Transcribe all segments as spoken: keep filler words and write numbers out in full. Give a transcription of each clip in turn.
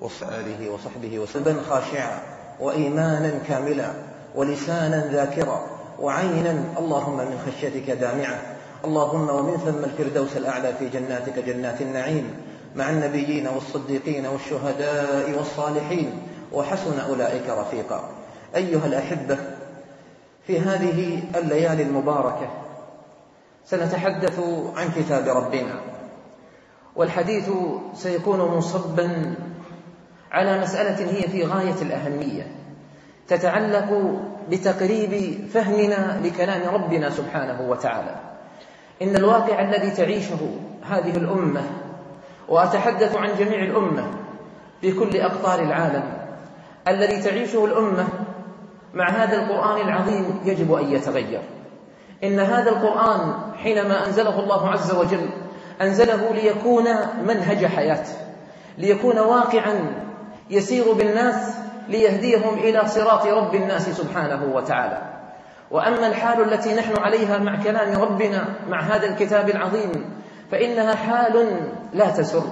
وآله وصحبه وسلم خاشعا وإيمانا كاملا ولسانا ذاكرا وعينا اللهم من خشيتك دامعة، اللهم ومن ثم الفردوس الأعلى في جناتك جنات النعيم مع النبيين والصديقين والشهداء والصالحين وحسن أولئك رفيقا. أيها الأحبة، في هذه الليالي المباركة سنتحدث عن كتاب ربنا، والحديث سيكون منصبا على مسألة هي في غاية الأهمية تتعلق بتقريب فهمنا لكلام ربنا سبحانه وتعالى. إن الواقع الذي تعيشه هذه الأمة، وأتحدث عن جميع الأمة في كل أقطار العالم، الذي تعيشه الأمة مع هذا القرآن العظيم يجب أن يتغير. إن هذا القرآن حينما أنزله الله عز وجل أنزله ليكون منهج حياة، ليكون واقعا يسير بالناس ليهديهم إلى صراط رب الناس سبحانه وتعالى. وأما الحال التي نحن عليها مع كلام ربنا مع هذا الكتاب العظيم فإنها حال لا تسر،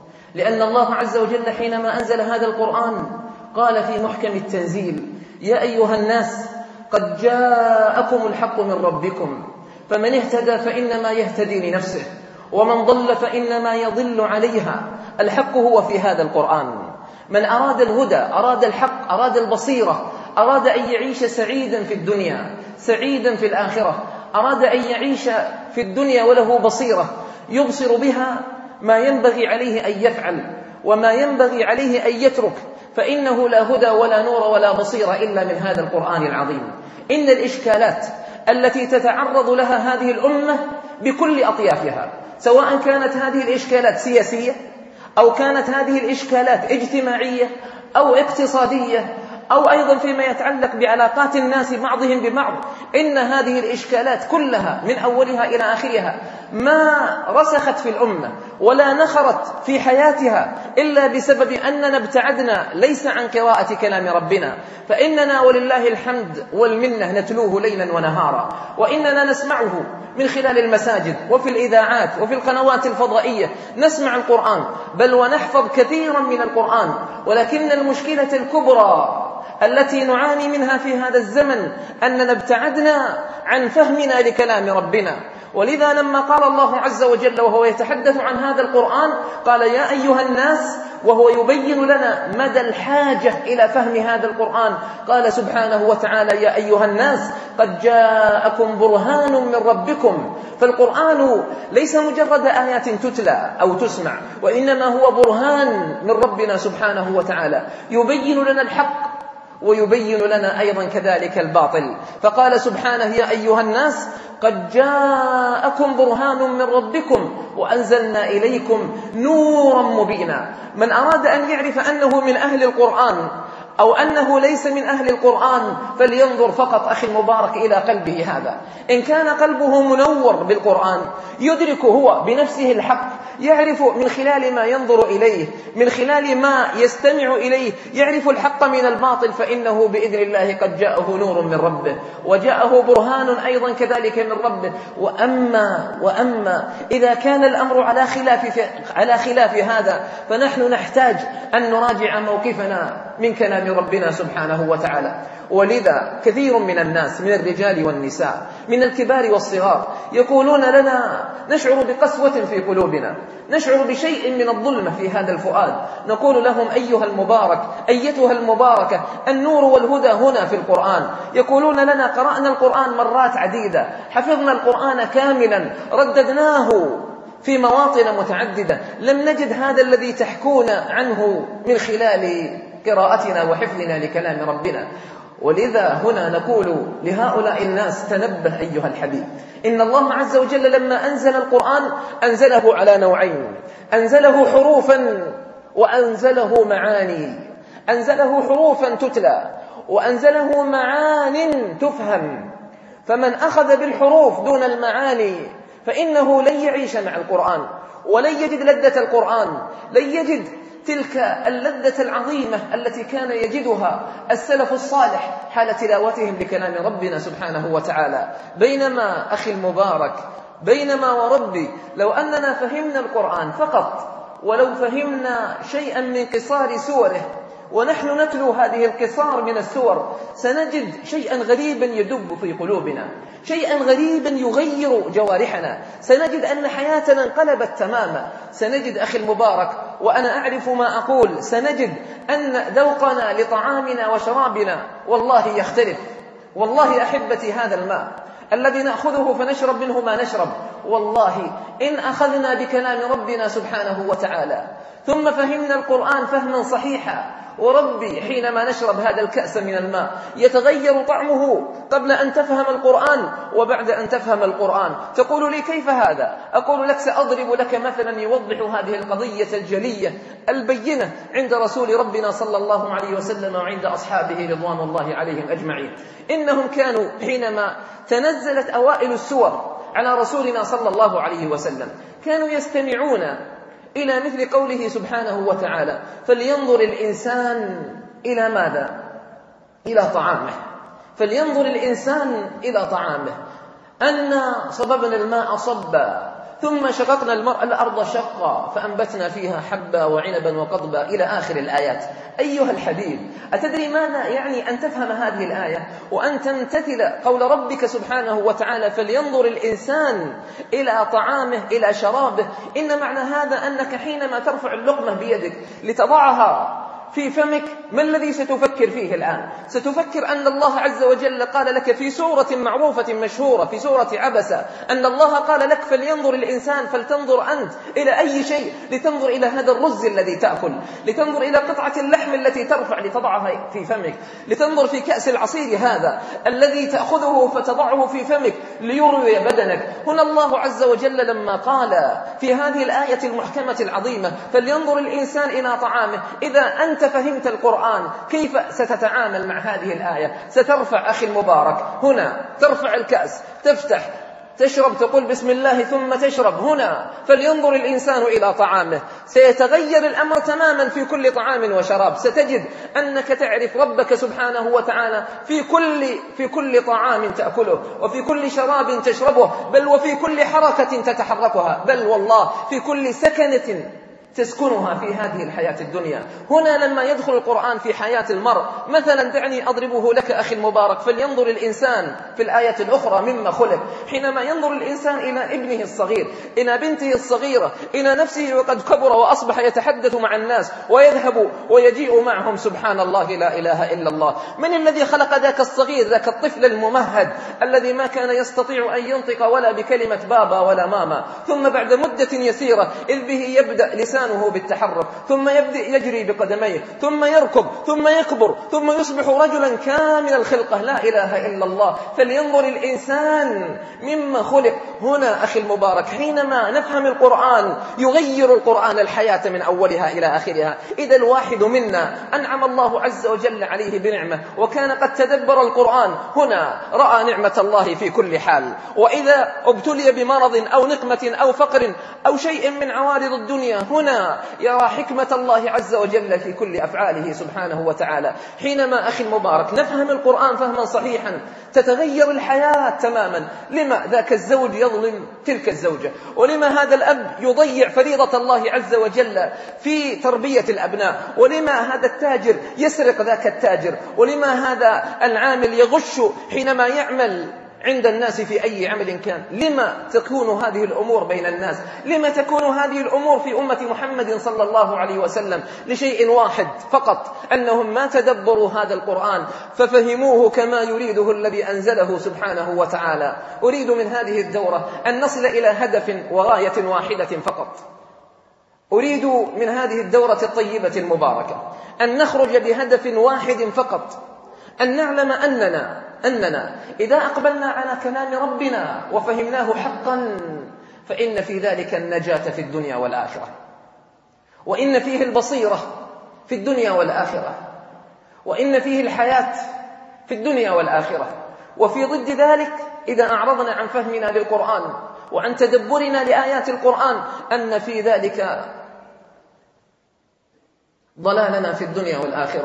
لأن الله عز وجل حينما أنزل هذا القرآن قال في محكم التنزيل: يا أيها الناس قد جاءكم الحق من ربكم فمن اهتدى فإنما يهتدي لنفسه ومن ضل فإنما يضل عليها. الحق هو في هذا القرآن. من أراد الهدى، أراد الحق، أراد البصيرة، أراد أن يعيش سعيدا في الدنيا سعيدا في الآخرة، أراد أن يعيش في الدنيا وله بصيرة يبصر بها ما ينبغي عليه أن يفعل وما ينبغي عليه أن يترك، فإنه لا هدى ولا نور ولا بصيرة إلا من هذا القرآن العظيم. إن الإشكالات التي تتعرض لها هذه الأمة بكل أطيافها، سواء كانت هذه الإشكالات سياسية أو كانت هذه الإشكالات اجتماعية أو اقتصادية أو أيضا فيما يتعلق بعلاقات الناس بعضهم ببعض، إن هذه الإشكالات كلها من أولها إلى آخرها ما رسخت في الأمة ولا نخرت في حياتها إلا بسبب أننا ابتعدنا ليس عن قراءة كلام ربنا، فإننا ولله الحمد والمنة نتلوه ليلا ونهارا، وإننا نسمعه من خلال المساجد وفي الإذاعات وفي القنوات الفضائية، نسمع القرآن بل ونحفظ كثيرا من القرآن. ولكن المشكلة الكبرى التي نعاني منها في هذا الزمن أننا ابتعدنا عن فهمنا لكلام ربنا. ولذا لما قال الله عز وجل وهو يتحدث عن هذا القرآن قال: يا أيها الناس، وهو يبين لنا مدى الحاجة إلى فهم هذا القرآن. قال سبحانه وتعالى: يا أيها الناس قد جاءكم برهان من ربكم. فالقرآن ليس مجرد آيات تتلى أو تسمع، وإنما هو برهان من ربنا سبحانه وتعالى يبين لنا الحق ويبين لنا أيضا كذلك الباطل. فقال سبحانه: يا أيها الناس قد جاءكم برهان من ربكم وأنزلنا إليكم نورا مبينا. من أراد أن يعرف أنه من أهل القرآن أو أنه ليس من أهل القرآن فلينظر فقط أخي المبارك إلى قلبه هذا. إن كان قلبه منور بالقرآن يدرك هو بنفسه الحق، يعرف من خلال ما ينظر إليه، من خلال ما يستمع إليه، يعرف الحق من الباطل، فإنه بإذن الله قد جاءه نور من ربه وجاءه برهان أيضا كذلك من ربه. وأما, وأما إذا كان الأمر على خلاف, على خلاف هذا فنحن نحتاج أن نراجع موقفنا من كلام ربنا سبحانه وتعالى. ولذا كثير من الناس من الرجال والنساء من الكبار والصغار يقولون لنا: نشعر بقسوة في قلوبنا، نشعر بشيء من الظلمة في هذا الفؤاد. نقول لهم: أيها المبارك، أيتها المباركة، النور والهدى هنا في القرآن. يقولون لنا: قرأنا القرآن مرات عديدة، حفظنا القرآن كاملا، رددناه في مواطن متعددة، لم نجد هذا الذي تحكون عنه من خلال قراءتنا وحفظنا لكلام ربنا. ولذا هنا نقول لهؤلاء الناس: تنبه أيها الحبيب، إن الله عز وجل لما أنزل القرآن أنزله على نوعين: أنزله حروفا وأنزله معاني. أنزله حروفا تتلى وأنزله معان تفهم. فمن أخذ بالحروف دون المعاني فإنه لن يعيش مع القرآن ولن يجد لذة القرآن، لن يجد تلك اللذة العظيمة التي كان يجدها السلف الصالح حال تلاوتهم لكلام ربنا سبحانه وتعالى. بينما أخي المبارك، بينما وربي لو أننا فهمنا القرآن فقط ولو فهمنا شيئا من قصار سوره ونحن نتلو هذه القصار من السور سنجد شيئا غريبا يدب في قلوبنا، شيئا غريبا يغير جوارحنا، سنجد أن حياتنا انقلبت تماما. سنجد أخي المبارك، وأنا أعرف ما أقول، سنجد أن ذوقنا لطعامنا وشرابنا والله يختلف. والله أحبتي هذا الماء الذي نأخذه فنشرب منه ما نشرب، والله إن أخذنا بكلام ربنا سبحانه وتعالى ثم فهمنا القرآن فهما صحيحا، وربي حينما نشرب هذا الكأس من الماء يتغير طعمه قبل أن تفهم القرآن وبعد أن تفهم القرآن. تقول لي كيف هذا؟ أقول لك سأضرب لك مثلا يوضح هذه القضية الجلية البينة عند رسول ربنا صلى الله عليه وسلم وعند أصحابه رضوان الله عليهم أجمعين. إنهم كانوا حينما تنزلت أوائل السور على رسولنا صلى الله عليه وسلم كانوا يستمعون إلى مثل قوله سبحانه وتعالى: فلينظر الإنسان إلى ماذا؟ إلى طعامه. فلينظر الإنسان إلى طعامه. أنا صببنا الماء صبا ثم شققنا الأرض شقا فأنبتنا فيها حبا وعنبا وقضبا إلى آخر الآيات. أيها الحبيب، أتدري ماذا يعني أن تفهم هذه الآية وأن تمتثل قول ربك سبحانه وتعالى: فلينظر الإنسان إلى طعامه إلى شرابه؟ إن معنى هذا أنك حينما ترفع اللقمة بيدك لتضعها في فمك ما الذي ستفكر فيه الآن؟ ستفكر أن الله عز وجل قال لك في سورة معروفة مشهورة في سورة عبسة أن الله قال لك: فلينظر الإنسان، فلتنظر أنت إلى أي شيء؟ لتنظر إلى هذا الرز الذي تأكل، لتنظر إلى قطعة اللحم التي ترفع لتضعها في فمك، لتنظر في كأس العصير هذا الذي تأخذه فتضعه في فمك ليروي بدنك. هنا الله عز وجل لما قال في هذه الآية المحكمة العظيمة: فلينظر الإنسان إلى طعامه، إذا أنت فهمت القرآن كيف ستتعامل مع هذه الآية؟ سترفع أخي المبارك هنا، ترفع الكأس، تفتح، تشرب، تقول بسم الله ثم تشرب. هنا فلينظر الإنسان إلى طعامه. سيتغير الأمر تماما في كل طعام وشراب. ستجد أنك تعرف ربك سبحانه وتعالى في كل في كل طعام تأكله، وفي كل شراب تشربه، بل وفي كل حركة تتحركها، بل والله في كل سكنة تسكنها في هذه الحياة الدنيا. هنا لما يدخل القرآن في حياة المرء، مثلا دعني أضربه لك أخي المبارك: فلينظر الإنسان في الآية الأخرى مما خلق. حينما ينظر الإنسان إلى ابنه الصغير، إلى بنته الصغيرة، إلى نفسه وقد كبر وأصبح يتحدث مع الناس ويذهب ويجيء معهم، سبحان الله لا إله إلا الله. من الذي خلق ذاك الصغير، ذاك الطفل الممهد الذي ما كان يستطيع أن ينطق ولا بكلمة بابا ولا ماما، ثم بعد مدة يسيرة إذ به يبدأ لسان بالتحرك، ثم يبدأ يجري بقدميه، ثم يركض، ثم يكبر، ثم يصبح رجلا كامل الخلقة، لا إله إلا الله. فلينظر الإنسان مما خلق. هنا أخي المبارك حينما نفهم القرآن يغير القرآن الحياة من أولها إلى آخرها. إذا الواحد منا أنعم الله عز وجل عليه بنعمة وكان قد تدبر القرآن، هنا رأى نعمة الله في كل حال. وإذا ابتلي بمرض أو نقمة أو فقر أو شيء من عوارض الدنيا، هنا يرى حكمة الله عز وجل في كل أفعاله سبحانه وتعالى. حينما أخي المبارك نفهم القرآن فهما صحيحا تتغير الحياة تماما. لما ذاك الزوج يظلم تلك الزوجة؟ ولما هذا الأب يضيع فريضة الله عز وجل في تربية الأبناء؟ ولما هذا التاجر يسرق ذاك التاجر؟ ولما هذا العامل يغش حينما يعمل عند الناس في أي عمل كان؟ لما تكون هذه الأمور بين الناس؟ لما تكون هذه الأمور في أمة محمد صلى الله عليه وسلم؟ لشيء واحد فقط، أنهم ما تدبروا هذا القرآن ففهموه كما يريده الذي أنزله سبحانه وتعالى. أريد من هذه الدورة أن نصل إلى هدف وغاية واحدة فقط. أريد من هذه الدورة الطيبة المباركة أن نخرج بهدف واحد فقط، أن نعلم أننا أننا إذا أقبلنا على كلام ربنا وفهمناه حقا فإن في ذلك النجاة في الدنيا والآخرة، وإن فيه البصيرة في الدنيا والآخرة، وإن فيه الحياة في الدنيا والآخرة. وفي ضد ذلك إذا أعرضنا عن فهمنا للقرآن وعن تدبرنا لآيات القرآن أن في ذلك ضلالنا في الدنيا والآخرة،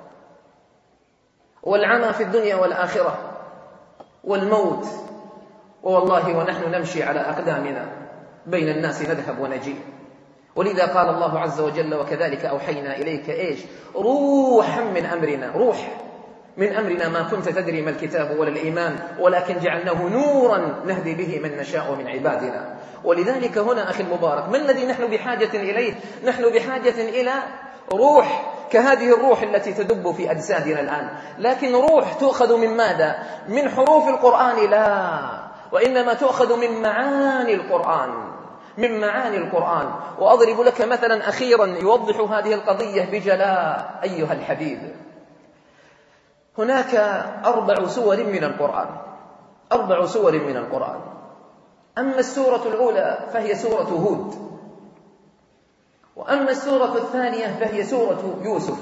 والعمى في الدنيا والآخرة، والموت. والله ونحن نمشي على أقدامنا بين الناس نذهب ونجيء. ولذا قال الله عز وجل: وكذلك أوحينا إليك إيش؟ روحا من أمرنا. روح من أمرنا، ما كنت تدري ما الكتاب ولا الإيمان ولكن جعلناه نورا نهدي به من نشاء من عبادنا. ولذلك هنا أخي المبارك، ما الذي نحن بحاجة إليه؟ نحن بحاجة إلى روح كهذه الروح التي تدب في أجسادنا الآن، لكن روح تؤخذ من ماذا؟ من حروف القرآن؟ لا، وإنما تؤخذ من معاني القرآن، من معاني القرآن. وأضرب لك مثلا أخيرا يوضح هذه القضية بجلاء أيها الحبيب. هناك أربع سور من القرآن، أربع سور من القرآن. أما السورة الأولى فهي سورة هود، وأما السورة الثانية فهي سورة يوسف،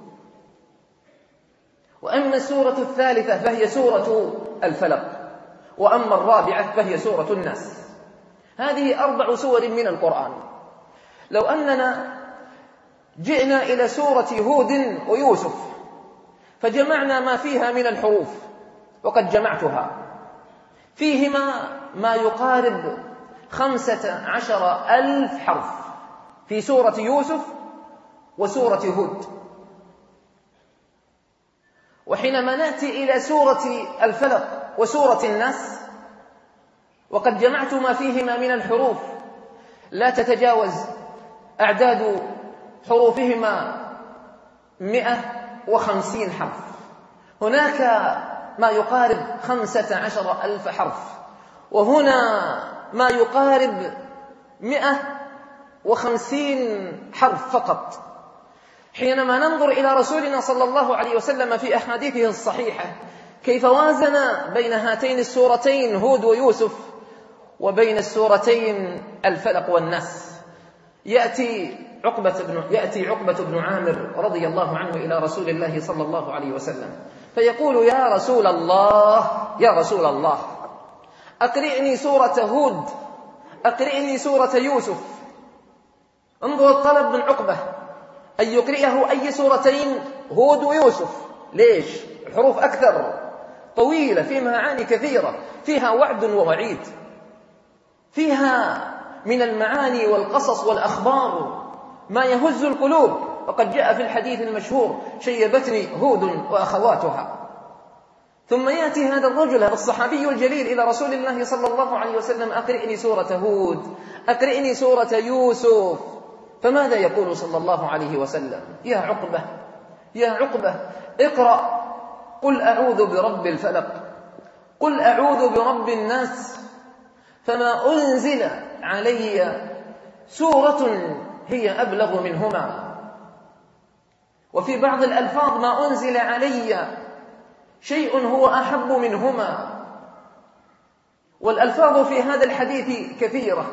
وأما السورة الثالثة فهي سورة الفلق، وأما الرابعة فهي سورة الناس. هذه أربع سور من القرآن. لو أننا جئنا إلى سورة هود ويوسف فجمعنا ما فيها من الحروف، وقد جمعتها، فيهما ما يقارب خمسة عشر ألف حرف في سورة يوسف وسورة هود. وحينما نأتي إلى سورة الفلق وسورة الناس وقد جمعت ما فيهما من الحروف لا تتجاوز أعداد حروفهما مئة وخمسين حرف. هناك ما يقارب خمسة عشر ألف حرف، وهنا ما يقارب مئة وخمسين حرف فقط. حينما ننظر إلى رسولنا صلى الله عليه وسلم في أحاديثه الصحيحة كيف وازن بين هاتين السورتين هود ويوسف وبين السورتين الفلق والناس، يأتي عقبة بن يأتي عقبة بن عامر رضي الله عنه إلى رسول الله صلى الله عليه وسلم فيقول: يا رسول الله يا رسول الله أقرئني سورة هود، أقرئني سورة يوسف. انظر الطلب من عقبة أن يقرئه أي سورتين؟ هود ويوسف. ليش؟ الحروف أكثر، طويلة، فيها معاني كثيرة، فيها وعد ووعيد، فيها من المعاني والقصص والأخبار ما يهز القلوب. وقد جاء في الحديث المشهور: شيبتني هود وأخواتها. ثم يأتي هذا الرجل، هذا الصحابي الجليل، إلى رسول الله صلى الله عليه وسلم: أقرئني سورة هود، أقرئني سورة يوسف. فماذا يقول صلى الله عليه وسلم؟ يا عقبة يا عقبة اقرأ قل أعوذ برب الفلق، قل أعوذ برب الناس، فما أنزل علي سورة هي أبلغ منهما. وفي بعض الألفاظ: ما أنزل علي شيء هو أحب منهما. والألفاظ في هذا الحديث كثيرة،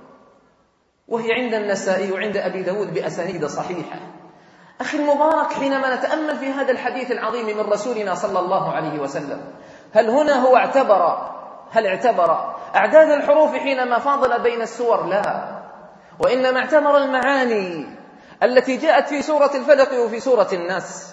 وهي عند النسائي وعند أبي داود بأسانيد صحيحة. أخي المبارك، حينما نتأمل في هذا الحديث العظيم من رسولنا صلى الله عليه وسلم، هل هنا هو اعتبر هل اعتبر أعداد الحروف حينما فاضل بين السور؟ لا، وإنما اعتبر المعاني التي جاءت في سورة الفلق وفي سورة الناس.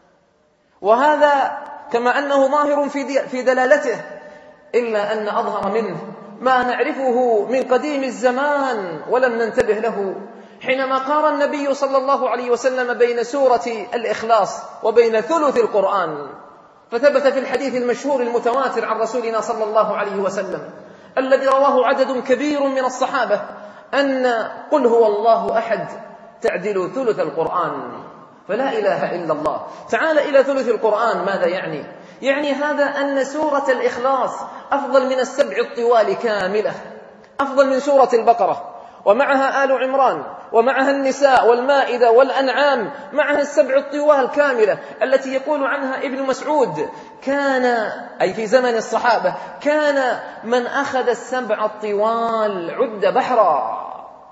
وهذا كما أنه ظاهر في دلالته، إلا أن أظهر منه ما نعرفه من قديم الزمان ولم ننتبه له، حينما قارن النبي صلى الله عليه وسلم بين سورة الإخلاص وبين ثلث القرآن. فثبت في الحديث المشهور المتواتر عن رسولنا صلى الله عليه وسلم الذي رواه عدد كبير من الصحابة أن قل هو الله أحد تعدل ثلث القرآن. فلا إله إلا الله. تعال إلى ثلث القرآن، ماذا يعني؟ يعني هذا أن سورة الإخلاص أفضل من السبع الطوال كاملة، أفضل من سورة البقرة ومعها آل عمران ومعها النساء والمائدة والأنعام، معها السبع الطوال كاملة التي يقول عنها ابن مسعود: كان أي في زمن الصحابة كان من أخذ السبع الطوال عد بحرا،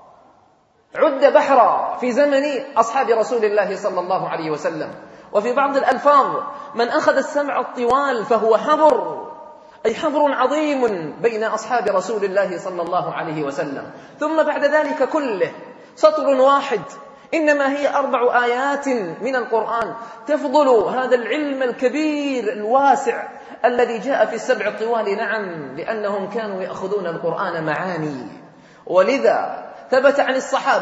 عد بحرا في زمن أصحاب رسول الله صلى الله عليه وسلم. وفي بعض الألفاظ: من أخذ السبع الطوال فهو حبر، أي حبر عظيم بين أصحاب رسول الله صلى الله عليه وسلم. ثم بعد ذلك كله سطر واحد، إنما هي أربع آيات من القرآن تفضل هذا العلم الكبير الواسع الذي جاء في السبع الطوال. نعم، لأنهم كانوا يأخذون القرآن معاني. ولذا ثبت عن الصحابة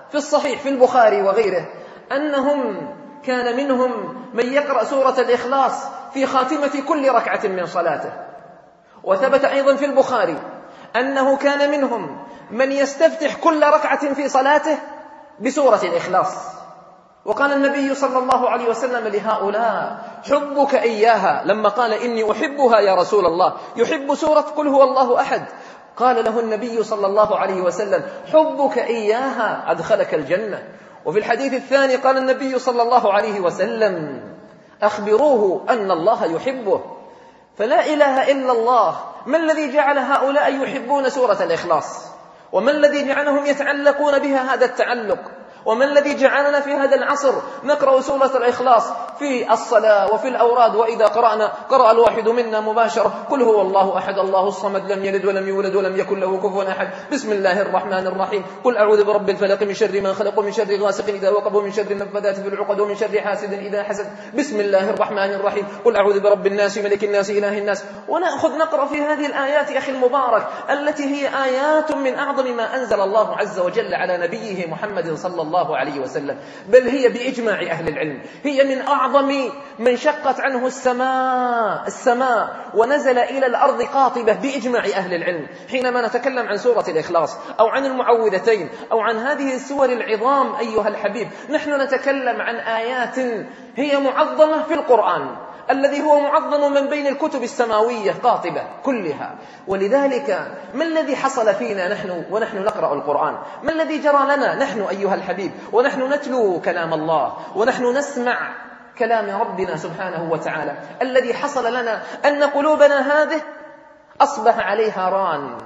في الصحيح في البخاري وغيره أنهم كان منهم من يقرأ سورة الإخلاص في خاتمة كل ركعة من صلاته. وثبت أيضا في البخاري أنه كان منهم من يستفتح كل ركعة في صلاته بسورة الإخلاص. وقال النبي صلى الله عليه وسلم لهؤلاء: حبك إياها، لما قال إني أحبها يا رسول الله، يحب سورة قل هو الله أحد، قال له النبي صلى الله عليه وسلم: حبك إياها أدخلك الجنة. وفي الحديث الثاني قال النبي صلى الله عليه وسلم: أخبروه أن الله يحبه. فلا إله إلا الله، ما الذي جعل هؤلاء يحبون سورة الإخلاص؟ وما الذي جعلهم يتعلقون بها هذا التعلق؟ وما الذي جعلنا في هذا العصر نقرأ سورة الإخلاص في الصلاة وفي الأوراد؟ وإذا قرأنا قرأ الواحد منا مباشرة: قل هو الله أحد الله الصمد لم يلد ولم يولد ولم يكن له كفوا أحد، بسم الله الرحمن الرحيم، قل أعوذ برب الفلق من شر ما خلق ومن شر غاسق إذا وقب ومن شر النفاثات في العقد ومن شر حاسد إذا حسد، بسم الله الرحمن الرحيم، قل أعوذ برب الناس ملك الناس إله الناس. ونأخذ نقرأ في هذه الآيات أخي المبارك التي هي آيات من أعظم ما أنزل الله عز وجل على نبيه محمد صلى الله عليه وسلم، بل هي بإجماع أهل العلم هي من أعظم من شقت عنه السماء السماء ونزل إلى الأرض قاطبة بإجماع أهل العلم. حينما نتكلم عن سورة الإخلاص أو عن المعوذتين أو عن هذه السور العظام أيها الحبيب، نحن نتكلم عن آيات هي معظمة في القرآن الذي هو معظم من بين الكتب السماوية قاطبة كلها. ولذلك ما الذي حصل فينا نحن ونحن نقرأ القرآن؟ ما الذي جرى لنا نحن أيها الحبيب ونحن نتلو كلام الله ونحن نسمع كلام ربنا سبحانه وتعالى؟ الذي حصل لنا أن قلوبنا هذه أصبح عليها ران،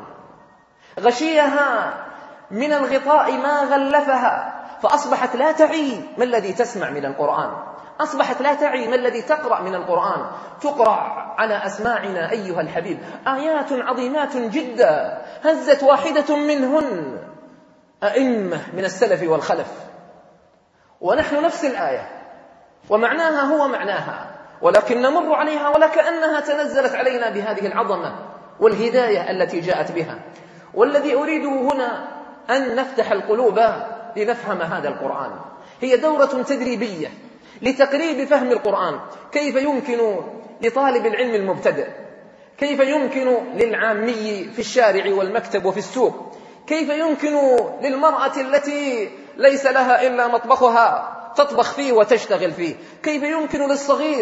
غشيها من الغطاء ما غلفها، فأصبحت لا تعي ما الذي تسمع من القرآن، أصبحت لا تعي ما الذي تقرأ من القرآن. تقرأ على أسماعنا أيها الحبيب آيات عظيمات جدا هزت واحدة منهن أئمة من السلف والخلف، ونحن نفس الآية ومعناها هو معناها، ولكن نمر عليها ولكأنها تنزلت علينا بهذه العظمة والهداية التي جاءت بها. والذي أريده هنا أن نفتح القلوب لنفهم هذا القرآن. هي دورة تدريبية لتقريب فهم القرآن. كيف يمكن لطالب العلم المبتدئ، كيف يمكن للعامي في الشارع والمكتب وفي السوق، كيف يمكن للمرأة التي ليس لها إلا مطبخها تطبخ فيه وتشتغل فيه، كيف يمكن للصغير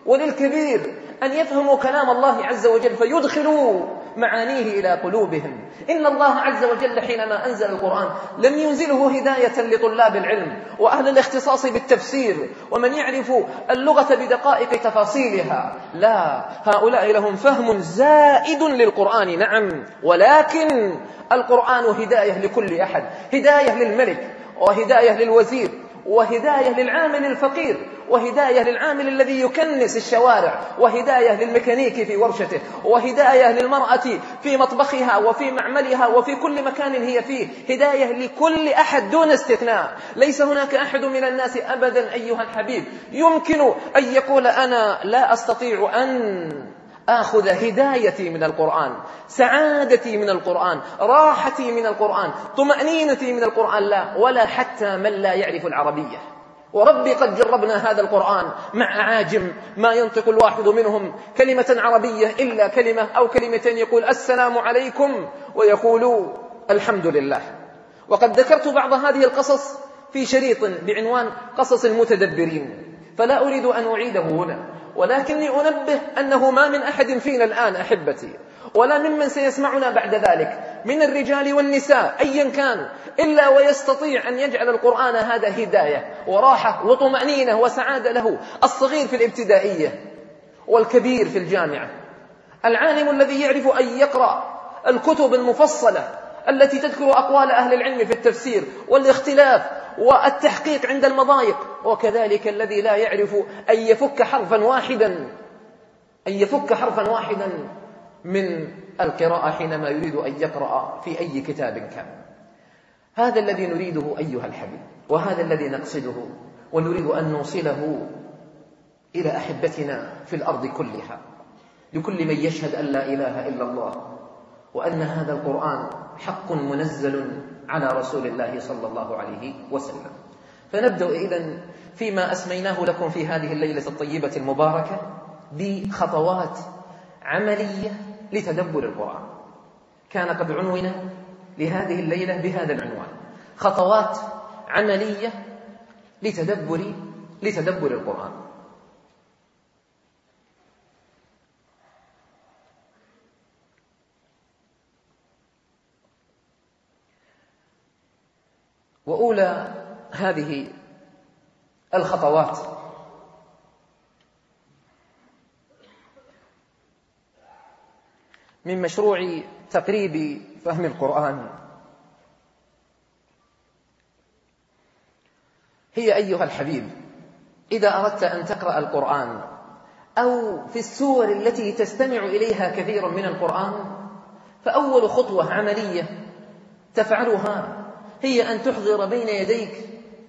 وللكبير أن يفهموا كلام الله عز وجل فيدخلوا معانيه إلى قلوبهم. إن الله عز وجل حينما أنزل القرآن لم ينزله هداية لطلاب العلم وأهل الاختصاص بالتفسير ومن يعرف اللغة بدقائق تفاصيلها، لا، هؤلاء لهم فهم زائد للقرآن نعم، ولكن القرآن هداية لكل أحد، هداية للملك وهداية للوزير وهداية للعامل الفقير وهداية للعامل الذي يكنس الشوارع وهداية للميكانيكي في ورشته وهداية للمرأة في مطبخها وفي معملها وفي كل مكان هي فيه، هداية لكل أحد دون استثناء. ليس هناك أحد من الناس أبدا أيها الحبيب يمكن أن يقول أنا لا أستطيع أن آخذ هدايتي من القرآن، سعادتي من القرآن، راحتي من القرآن، طمأنينتي من القرآن، لا، ولا حتى من لا يعرف العربية. وربي قد جربنا هذا القرآن مع أعاجم ما ينطق الواحد منهم كلمة عربية إلا كلمة أو كلمتين، يقول السلام عليكم ويقول الحمد لله. وقد ذكرت بعض هذه القصص في شريط بعنوان قصص المتدبرين، فلا أريد أن أعيده هنا، ولكني أنبه أنه ما من أحد فينا الآن أحبتي ولا ممن سيسمعنا بعد ذلك من الرجال والنساء أيا كان إلا ويستطيع أن يجعل القرآن هذا هداية وراحة وطمأنينة وسعادة له، الصغير في الابتدائية والكبير في الجامعة، العالم الذي يعرف أن يقرأ الكتب المفصلة التي تذكر أقوال أهل العلم في التفسير والاختلاف والتحقيق عند المضايق، وكذلك الذي لا يعرف أن يفك حرفا واحدا أن يفك حرفا واحدا من القراءة حينما يريد أن يقرأ في أي كتاب كان. هذا الذي نريده أيها الحبيب، وهذا الذي نقصده ونريد أن نوصله إلى أحبتنا في الأرض كلها، لكل من يشهد أن لا إله إلا الله وأن هذا القرآن حق منزل على رسول الله صلى الله عليه وسلم. فنبدأ إذن فيما أسميناه لكم في هذه الليلة الطيبة المباركة بخطوات عملية لتدبر القرآن. كان قد عنونا لهذه الليلة بهذا العنوان: خطوات عملية لتدبر لتدبر القرآن. وأولى هذه الخطوات من مشروع تقريب فهم القرآن هي: أيها الحبيب، إذا أردت أن تقرأ القرآن أو في السور التي تستمع إليها كثير من القرآن، فأول خطوة عملية تفعلها هي أن تحضر بين يديك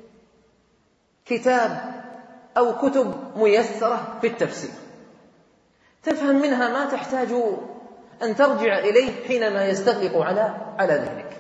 كتاب أو كتب ميسرة في التفسير، تفهم منها ما تحتاج أن ترجع إليه حينما يستغلق على على ذهنك.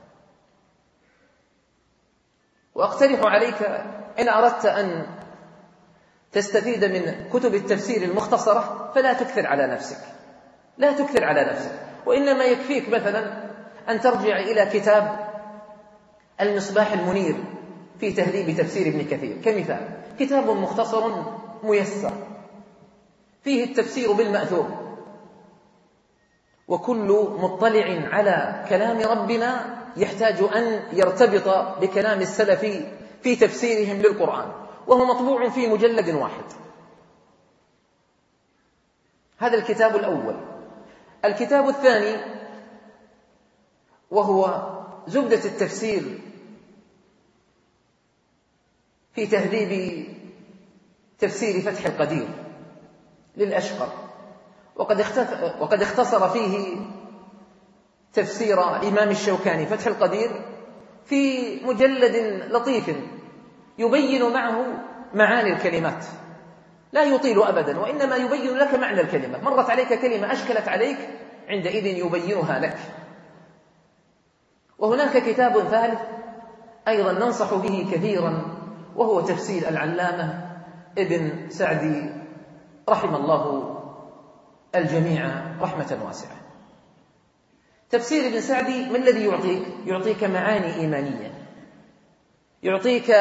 وأقترح عليك إن أردت أن تستفيد من كتب التفسير المختصرة فلا تكثر على نفسك، لا تكثر على نفسك، وإنما يكفيك مثلا أن ترجع إلى كتاب المصباح المنير في تهذيب تفسير ابن كثير كمثال، كتاب مختصر ميسر فيه التفسير بالمأثور، وكل مطلع على كلام ربنا يحتاج أن يرتبط بكلام السلف في تفسيرهم للقرآن، وهو مطبوع في مجلد واحد. هذا الكتاب الأول. الكتاب الثاني وهو زبدة التفسير في تهذيب تفسير فتح القدير للأشقر، وقد وقد اختصر فيه تفسير الإمام الشوكاني فتح القدير في مجلد لطيف يبين معه معاني الكلمات، لا يطيل أبدا، وإنما يبين لك معنى الكلمة. مرت عليك كلمة أشكلت عليك، عندئذ يبينها لك. وهناك كتاب ثالث أيضا ننصح به كثيرا، وهو تفسير العلامة ابن سعدي رحم الله الجميع رحمة واسعة. تفسير ابن سعدي ما الذي يعطيك؟ يعطيك معاني إيمانية، يعطيك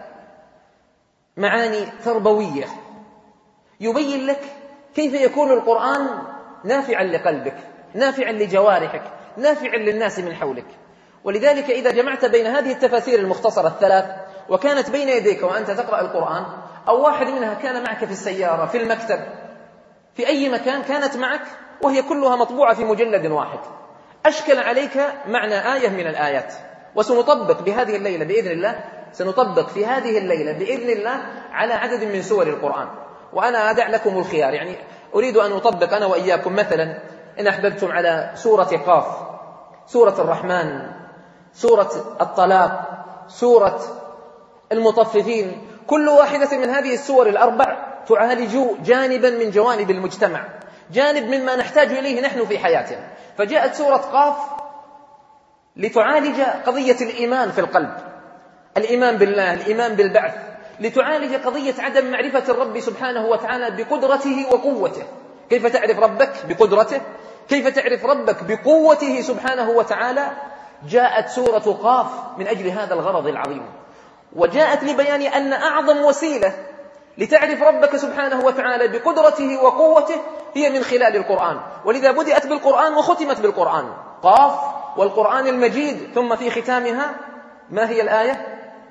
معاني تربوية، يبين لك كيف يكون القرآن نافعا لقلبك، نافعا لجوارحك، نافعا للناس من حولك. ولذلك إذا جمعت بين هذه التفاسير المختصرة الثلاث وكانت بين يديك وأنت تقرأ القرآن، أو واحد منها كان معك في السيارة، في المكتب، في أي مكان كانت معك وهي كلها مطبوعة في مجلد واحد، أشكل عليك معنى آية من الآيات. وسنطبق بهذه الليلة بإذن الله، سنطبق في هذه الليلة بإذن الله على عدد من سور القرآن. وأنا أدع لكم الخيار، يعني أريد أن أطبق أنا وإياكم مثلا إن أحببتم على سورة قاف، سورة الرحمن، سورة الطلاق، سورة المطففين. كل واحدة من هذه السور الأربع تعالج جانبا من جوانب المجتمع، جانب مما نحتاج إليه نحن في حياتنا. فجاءت سورة قاف لتعالج قضية الإيمان في القلب، الإيمان بالله، الإيمان بالبعث، لتعالج قضية عدم معرفة الرب سبحانه وتعالى بقدرته وقوته. كيف تعرف ربك بقدرته؟ كيف تعرف ربك بقوته سبحانه وتعالى؟ جاءت سورة قاف من أجل هذا الغرض العظيم، وجاءت لبيان أن أعظم وسيلة لتعرف ربك سبحانه وتعالى بقدرته وقوته هي من خلال القرآن. ولذا بدأت بالقرآن وختمت بالقرآن، قاف والقرآن المجيد. ثم في ختامها ما هي الآية؟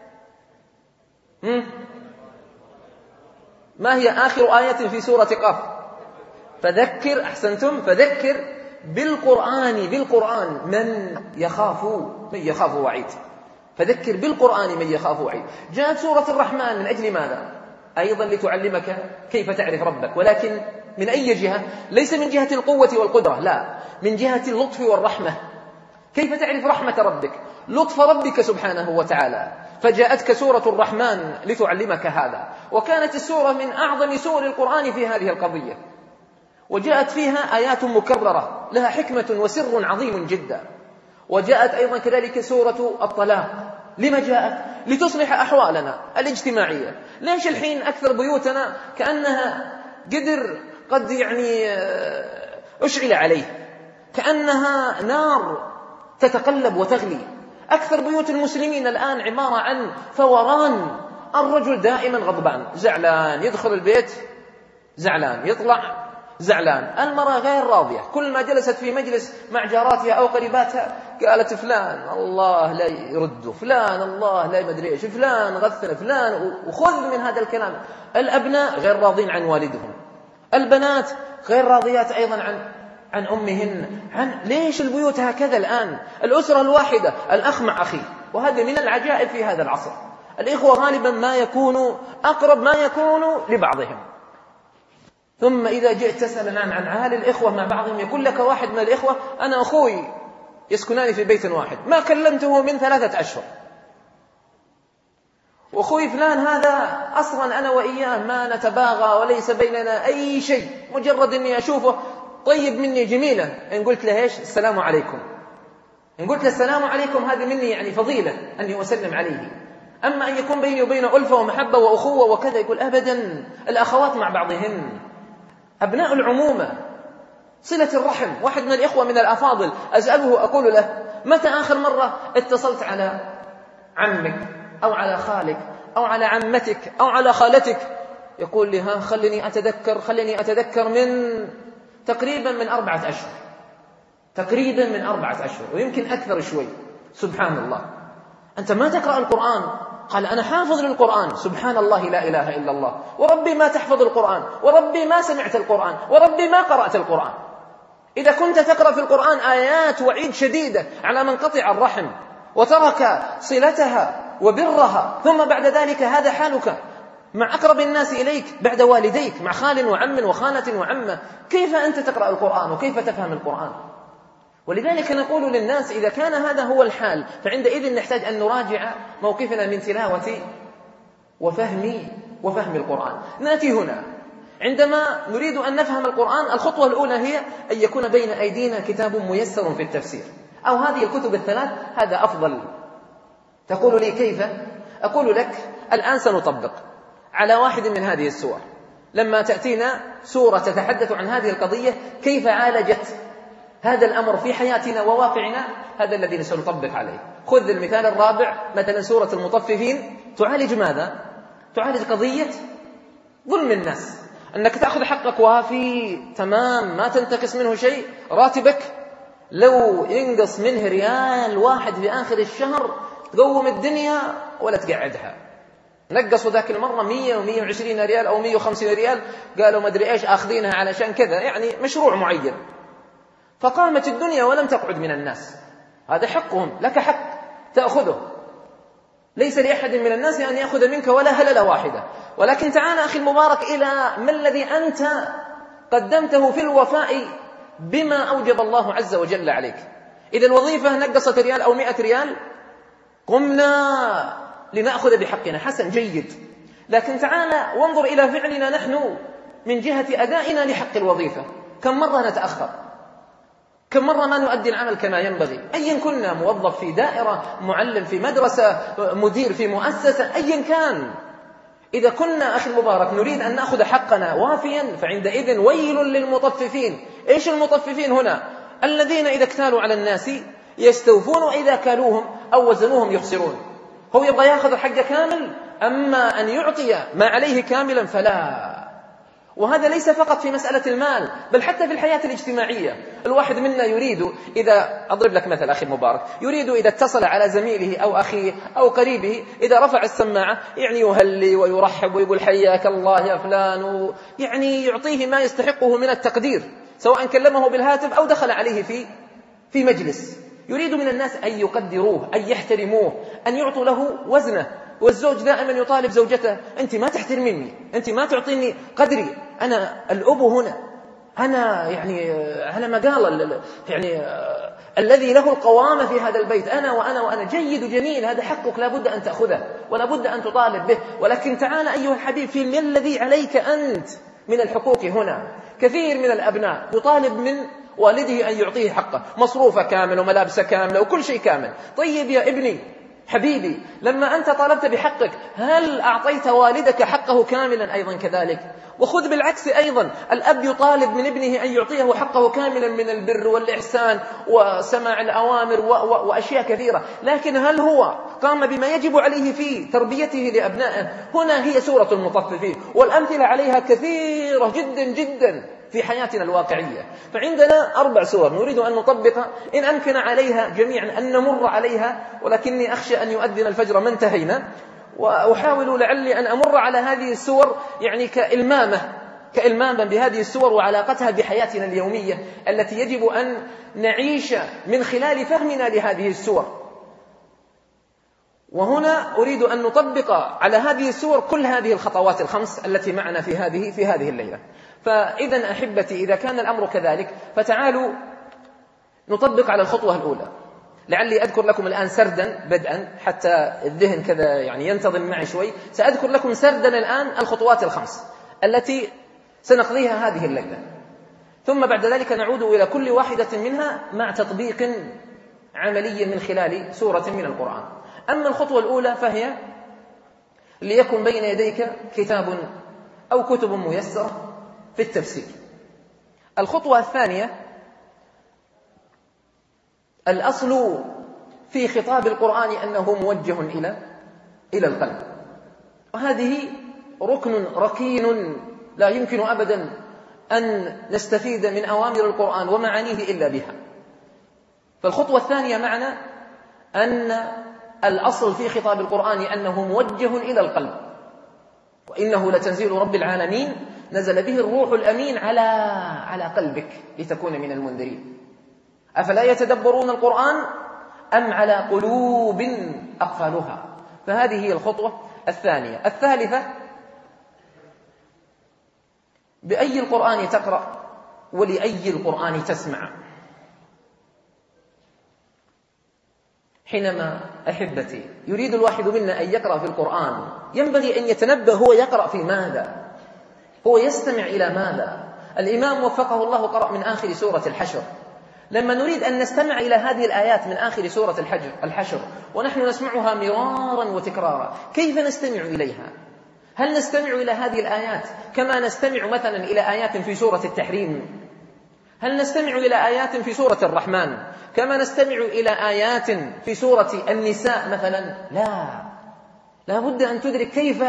ما هي آخر آية في سورة قاف؟ فذكر، أحسنتم، فذكر بالقرآن، بالقرآن من يخاف من يخاف وعيد. فذكر بالقرآن من يخاف وعيد. جاءت سورة الرحمن من أجل ماذا؟ أيضا لتعلمك كيف تعرف ربك، ولكن من أي جهة؟ ليس من جهة القوة والقدرة، لا، من جهة اللطف والرحمة. كيف تعرف رحمة ربك؟ لطف ربك سبحانه وتعالى. فجاءتك سورة الرحمن لتعلمك هذا، وكانت السورة من أعظم سور القرآن في هذه القضية، وجاءت فيها آيات مكررة لها حكمة وسر عظيم جدا. وجاءت أيضا كذلك سورة الطلاق. لما جاءت؟ لتصلح أحوالنا الاجتماعية. ليش الحين أكثر بيوتنا كأنها قدر قد يعني أشعل عليه، كأنها نار تتقلب وتغلي؟ أكثر بيوت المسلمين الآن عبارة عن فوران، الرجل دائما غضبان زعلان، يدخل البيت زعلان، يطلع زعلان. المرأة غير راضية، كل ما جلست في مجلس مع جاراتها أو قريباتها قالت فلان الله لا يرده، فلان الله لا يمدري ايش، فلان غثنا فلان، وخذ من هذا الكلام. الأبناء غير راضين عن والدهم، البنات غير راضيات أيضا عن عن أمهن. عن ليش البيوت هكذا الآن؟ الأسرة الواحدة، الأخ مع أخيه، وهذا من العجائب في هذا العصر. الإخوة غالبا ما يكونوا أقرب ما يكونوا لبعضهم، ثم إذا جئت تسأل الآن عن عال الإخوة مع بعضهم يقول لك واحد من الإخوة أنا أخوي يسكنان في بيت واحد ما كلمته من ثلاثة أشهر، وأخوي فلان هذا أصلا أنا وإياه ما نتباغى وليس بيننا أي شيء، مجرد أني أشوفه طيب مني جميلة، إن قلت له إيش السلام عليكم، إن قلت له السلام عليكم هذه مني يعني فضيلة أني أسلم عليه. أما أن يكون بيني وبينه ألفة ومحبة وأخوة وكذا، يقول أبدا. الأخوات مع بعضهن، أبناء العمومة، صلة الرحم. واحد من الإخوة من الأفاضل أسأله أقول له متى آخر مرة اتصلت على عمك أو على خالك أو على عمتك أو على خالتك؟ يقول لي ها خليني أتذكر خليني أتذكر من تقريبا من أربعة أشهر، تقريبا من أربعة أشهر ويمكن أكثر شوي. سبحان الله، أنت ما تقرأ القرآن؟ قال أنا حافظ للقرآن. سبحان الله، لا إله إلا الله، وربي ما تحفظ القرآن، وربي ما سمعت القرآن، وربي ما قرأت القرآن. إذا كنت تقرأ في القرآن آيات وعيد شديدة على من قطع الرحم وترك صلتها وبرها، ثم بعد ذلك هذا حالك مع أقرب الناس إليك بعد والديك، مع خال وعم وخالة وعمة، كيف أنت تقرأ القرآن وكيف تفهم القرآن؟ ولذلك نقول للناس إذا كان هذا هو الحال فعندئذ نحتاج أن نراجع موقفنا من تلاوة وفهم وفهم القرآن. نأتي هنا عندما نريد أن نفهم القرآن، الخطوة الأولى هي أن يكون بين أيدينا كتاب ميسر في التفسير، أو هذه الكتب الثلاث، هذا أفضل. تقول لي كيف؟ أقول لك الآن سنطبق على واحد من هذه السور. لما تأتينا سورة تتحدث عن هذه القضية كيف عالجت هذا الأمر في حياتنا وواقعنا، هذا الذي سنطبق عليه. خذ المثال الرابع، مثلا سورة المطففين، تعالج ماذا؟ تعالج قضية ظلم الناس، أنك تأخذ حقك وافي تمام ما تنتقص منه شيء. راتبك لو ينقص منه ريال واحد في آخر الشهر تقوم الدنيا ولا تقعدها. نقصوا ذاك المرة مية ومية وعشرين ريال أو مية وخمسين ريال، قالوا ما أدري إيش أخذينها علشان كذا، يعني مشروع معين، فقامت الدنيا ولم تقعد من الناس. هذا حقهم، لك حق تأخذه، ليس لأحد من الناس أن يأخذ منك ولا هللة واحدة. ولكن تعال أخي المبارك إلى ما الذي أنت قدمته في الوفاء بما أوجب الله عز وجل عليك. إذا الوظيفة نقصت ريال أو مئة ريال، قمنا لنأخذ بحقنا، حسن جيد. لكن تعال وانظر إلى فعلنا نحن من جهة أدائنا لحق الوظيفة. كم مرة نتأخر، كم مرة ما نؤدي العمل كما ينبغي، أيا كنا، موظف في دائرة، معلم في مدرسة، مدير في مؤسسة، أيا كان. إذا كنا أخي المبارك نريد أن نأخذ حقنا وافيا فعندئذ ويل للمطففين. إيش المطففين هنا؟ الذين إذا اكتالوا على الناس يستوفون وإذا كالوهم أو وزنوهم يخسرون. هو يبغى يأخذ الحق كامل، أما أن يعطي ما عليه كاملا فلا. وهذا ليس فقط في مسألة المال، بل حتى في الحياة الاجتماعية. الواحد منا يريد إذا أضرب لك مثل أخي المبارك، يريد إذا اتصل على زميله أو أخيه أو قريبه، إذا رفع السماعة يعني يهلي ويرحب ويقول حياك الله يا فلان، يعني يعطيه ما يستحقه من التقدير، سواء كلمه بالهاتف أو دخل عليه في في مجلس. يريد من الناس أن يقدروه، أن يحترموه، أن يعطوا له وزنه. والزوج دائما يطالب زوجته أنت ما تحترميني، أنت ما تعطيني قدري، أنا الأب هنا، أنا يعني على مقال يعني الذي له القوامة في هذا البيت، أنا وأنا وأنا جيد وجميل، هذا حقك لا بد أن تأخذه ولا بد أن تطالب به. ولكن تعال أيها الحبيب في ما الذي عليك أنت من الحقوق هنا. كثير من الأبناء يطالب من والده أن يعطيه حقه، مصروفه كامل وملابسه كاملة وكل شيء كامل. طيب يا ابني حبيبي، لما أنت طالبت بحقك هل أعطيت والدك حقه كاملا أيضا كذلك؟ وخذ بالعكس أيضا، الأب يطالب من ابنه أن يعطيه حقه كاملا من البر والإحسان وسماع الأوامر وأشياء كثيرة، لكن هل هو قام بما يجب عليه في تربيته لأبنائه؟ هنا هي سورة المطففين، والأمثلة عليها كثيرة جدا جدا في حياتنا الواقعية. فعندنا أربع سور نريد أن نطبقها إن أمكن عليها جميعا أن نمر عليها، ولكني أخشى أن يؤذن الفجر ما انتهينا، وأحاول لعلي أن أمر على هذه السور يعني كإلمامة كإلماما بهذه السور وعلاقتها بحياتنا اليومية التي يجب أن نعيش من خلال فهمنا لهذه السور. وهنا أريد أن نطبق على هذه السور كل هذه الخطوات الخمس التي معنا في هذه في هذه الليلة. فإذا أحبتي، إذا كان الأمر كذلك فتعالوا نطبق على الخطوة الأولى. لعلي أذكر لكم الآن سردا بدءا حتى الذهن كذا يعني ينتظم معي شوي. سأذكر لكم سردا الآن الخطوات الخمس التي سنقضيها هذه الليلة، ثم بعد ذلك نعود إلى كل واحدة منها مع تطبيق عملي من خلال سورة من القرآن. أما الخطوة الأولى فهي ليكن بين يديك كتاب أو كتب ميسرة في التفسير. الخطوة الثانية الأصل في خطاب القرآن أنه موجه إلى إلى القلب، وهذه ركن ركين لا يمكن أبدا أن نستفيد من أوامر القرآن ومعانيه إلا بها. فالخطوة الثانية معنى أن الأصل في خطاب القرآن أنه موجه إلى القلب، وإنه لتنزيل رب العالمين نزل به الروح الأمين على على قلبك لتكون من المنذرين. أفلا يتدبرون القرآن أم على قلوب أقفالها؟ فهذه هي الخطوة الثانية. الثالثة بأي القرآن تقرأ ولأي القرآن تسمع. حينما أحبتي يريد الواحد منا أن يقرأ في القرآن ينبغي أن يتنبه هو يقرأ في ماذا، هو يستمع إلى ماذا. الإمام وفقه الله قرأ من آخر سورة الحشر. لما نريد أن نستمع إلى هذه الآيات من آخر سورة الحشر ونحن نسمعها مرارا وتكرارا، كيف نستمع إليها؟ هل نستمع إلى هذه الآيات كما نستمع مثلا إلى آيات في سورة التحريم؟ هل نستمع إلى آيات في سورة الرحمن كما نستمع إلى آيات في سورة النساء مثلا؟ لا، لا بد أن تدرك كيف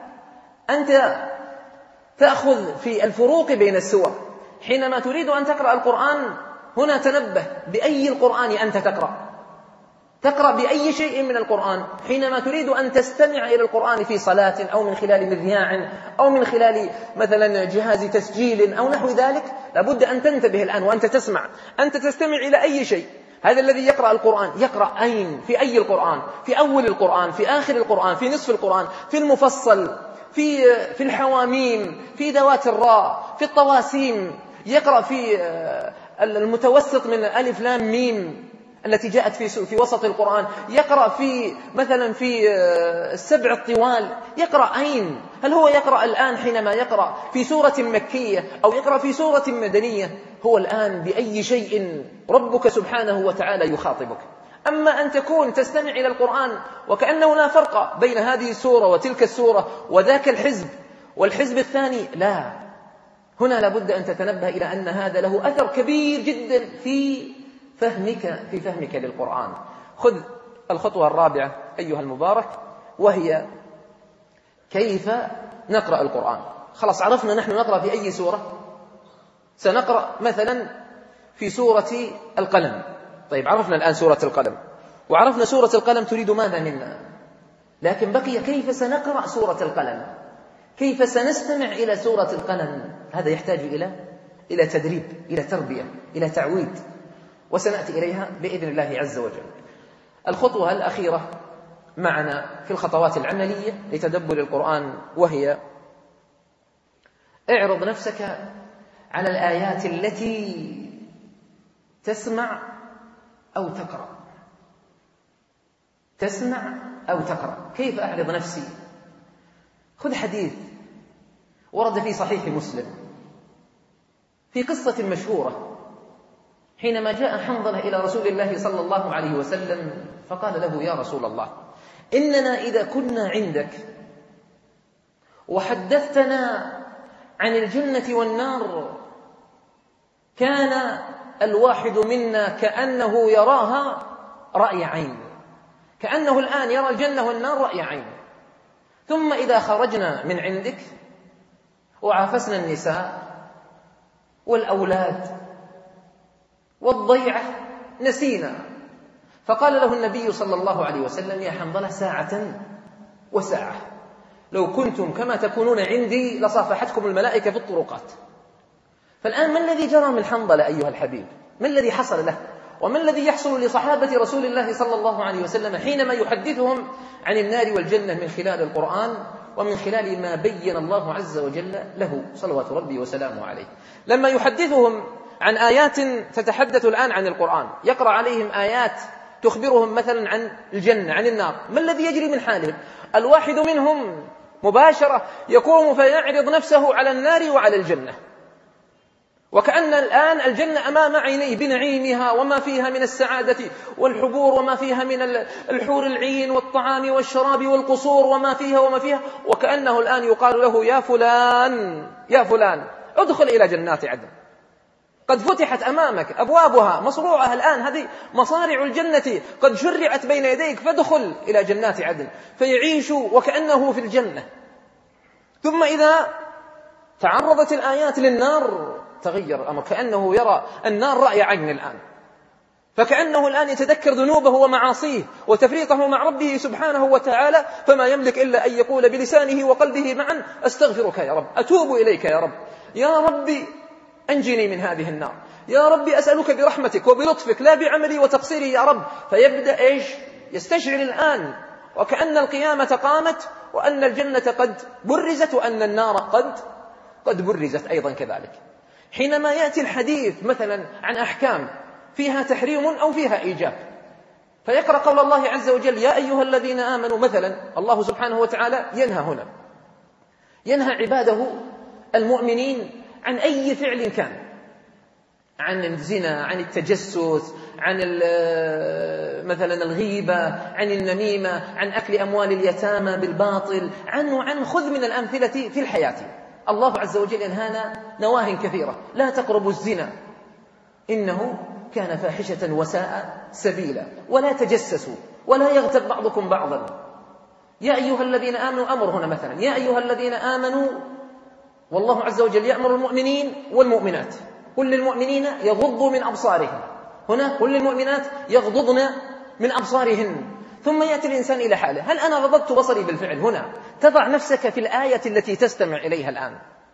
أنت تأخذ في الفروق بين السور. حينما تريد أن تقرأ القرآن هنا تنبه بأي القرآن أنت تقرأ، تقرأ بأي شيء من القرآن. حينما تريد أن تستمع إلى القرآن في صلاة أو من خلال مذياع أو من خلال مثلا جهاز تسجيل أو نحو ذلك، لابد أن تنتبه الآن وأنت تسمع، أنت تستمع إلى أي شيء. هذا الذي يقرأ القرآن يقرأ أين؟ في أي القرآن؟ في أول القرآن، في آخر القرآن، في نصف القرآن، في المفصل، في في الحواميم، في ذوات الراء، في الطواسيم، يقرأ في المتوسط من ألف لام ميم التي جاءت في في وسط القرآن، يقرأ في مثلا في السبع الطوال، يقرأ أين؟ هل هو يقرأ الآن حينما يقرأ في سورة مكية أو يقرأ في سورة مدنية؟ هو الآن بأي شيء ربك سبحانه وتعالى يخاطبك. أما أن تكون تستمع إلى القرآن وكأنه لا فرق بين هذه السورة وتلك السورة وذاك الحزب والحزب الثاني، لا، هنا لابد أن تتنبه إلى أن هذا له أثر كبير جدا في فهمك في فهمك للقرآن. خذ الخطوة الرابعة أيها المبارك، وهي كيف نقرأ القرآن. خلاص عرفنا نحن نقرأ في أي سورة. سنقرأ مثلا في سورة القلم. طيب عرفنا الآن سورة القلم وعرفنا سورة القلم تريد ماذا منا، لكن بقي كيف سنقرأ سورة القلم، كيف سنستمع إلى سورة القلم. هذا يحتاج إلى إلى تدريب، إلى تربية، إلى تعويد، وسنأتي إليها بإذن الله عز وجل. الخطوة الأخيرة معنا في الخطوات العملية لتدبر القرآن، وهي اعرض نفسك على الآيات التي تسمع أو تقرأ. تسمع أو تقرأ. كيف أعرض نفسي؟ خذ حديث ورد في صحيح مسلم في قصة مشهورة حينما جاء حنظلة إلى رسول الله صلى الله عليه وسلم فقال له: يا رسول الله، إننا إذا كنا عندك وحدثتنا عن الجنة والنار كان الواحد منا كأنه يراها رأي عين، كأنه الآن يرى الجنة والنار رأي عين، ثم إذا خرجنا من عندك وعافسنا النساء والأولاد والضيعة نسينا. فقال له النبي صلى الله عليه وسلم: يا حنظلة، ساعة وساعة، لو كنتم كما تكونون عندي لصافحتكم الملائكة في الطرقات. فالآن ما الذي جرى من حنظلة أيها الحبيب؟ ما الذي حصل له؟ وما الذي يحصل لصحابة رسول الله صلى الله عليه وسلم حينما يحدثهم عن النار والجنة من خلال القرآن ومن خلال ما بين الله عز وجل له صلوات ربي وسلامه عليه؟ لما يحدثهم عن آيات تتحدث الآن عن القرآن، يقرأ عليهم آيات تخبرهم مثلا عن الجنة عن النار، ما الذي يجري من حالهم؟ الواحد منهم مباشرة يقوم فيعرض نفسه على النار وعلى الجنة، وكأن الآن الجنة أمام عينيه بنعيمها وما فيها من السعادة والحبور وما فيها من الحور العين والطعام والشراب والقصور وما فيها وما فيها، وكأنه الآن يقال له: يا فلان يا فلان ادخل إلى جنات عدن، قد فتحت أمامك أبوابها مصروعها الآن، هذه مصارع الجنة قد شرعت بين يديك، فادخل إلى جنات عدن، فيعيش وكأنه في الجنة. ثم إذا تعرضت الآيات للنار تغير الأمر، كأنه يرى النار رأي عين الآن، فكأنه الآن يتذكر ذنوبه ومعاصيه وتفريطه مع ربه سبحانه وتعالى، فما يملك إلا أن يقول بلسانه وقلبه معا: أستغفرك يا رب، أتوب إليك يا رب، يا ربي أنجني من هذه النار، يا ربي أسألك برحمتك وبلطفك لا بعملي وتقصيري يا رب. فيبدأ إيش؟ يستشعر الآن وكأن القيامة قامت وأن الجنة قد برزت وأن النار قد قد برزت أيضا كذلك. حينما يأتي الحديث مثلا عن أحكام فيها تحريم أو فيها إيجاب، فيقرأ قول الله عز وجل: يا أيها الذين آمنوا، مثلا الله سبحانه وتعالى ينهى هنا، ينهى عباده المؤمنين عن أي فعل كان، عن الزنا، عن التجسس، عن مثلا الغيبة، عن النميمة، عن أكل أموال اليتامى بالباطل، عن وعن خذ من الأمثلة في الحياة. الله عز وجل ينهانا نواهي كثيرة: لا تقربوا الزنا إنه كان فاحشة وساء سبيلا، ولا تجسسوا، ولا يغتب بعضكم بعضا. يا أيها الذين آمنوا، أمر هنا مثلا: يا أيها الذين آمنوا، والله عز وجل يأمر المؤمنين والمؤمنات، كل المؤمنين يغضوا من أبصارهم، هنا كل المؤمنات يغضضن من أبصارهن. ثم يأتي الإنسان إلى حاله: هل أنا غضضت بصري بالفعل؟ هنا تضع نفسك في الآية التي تستمع إليها الآن.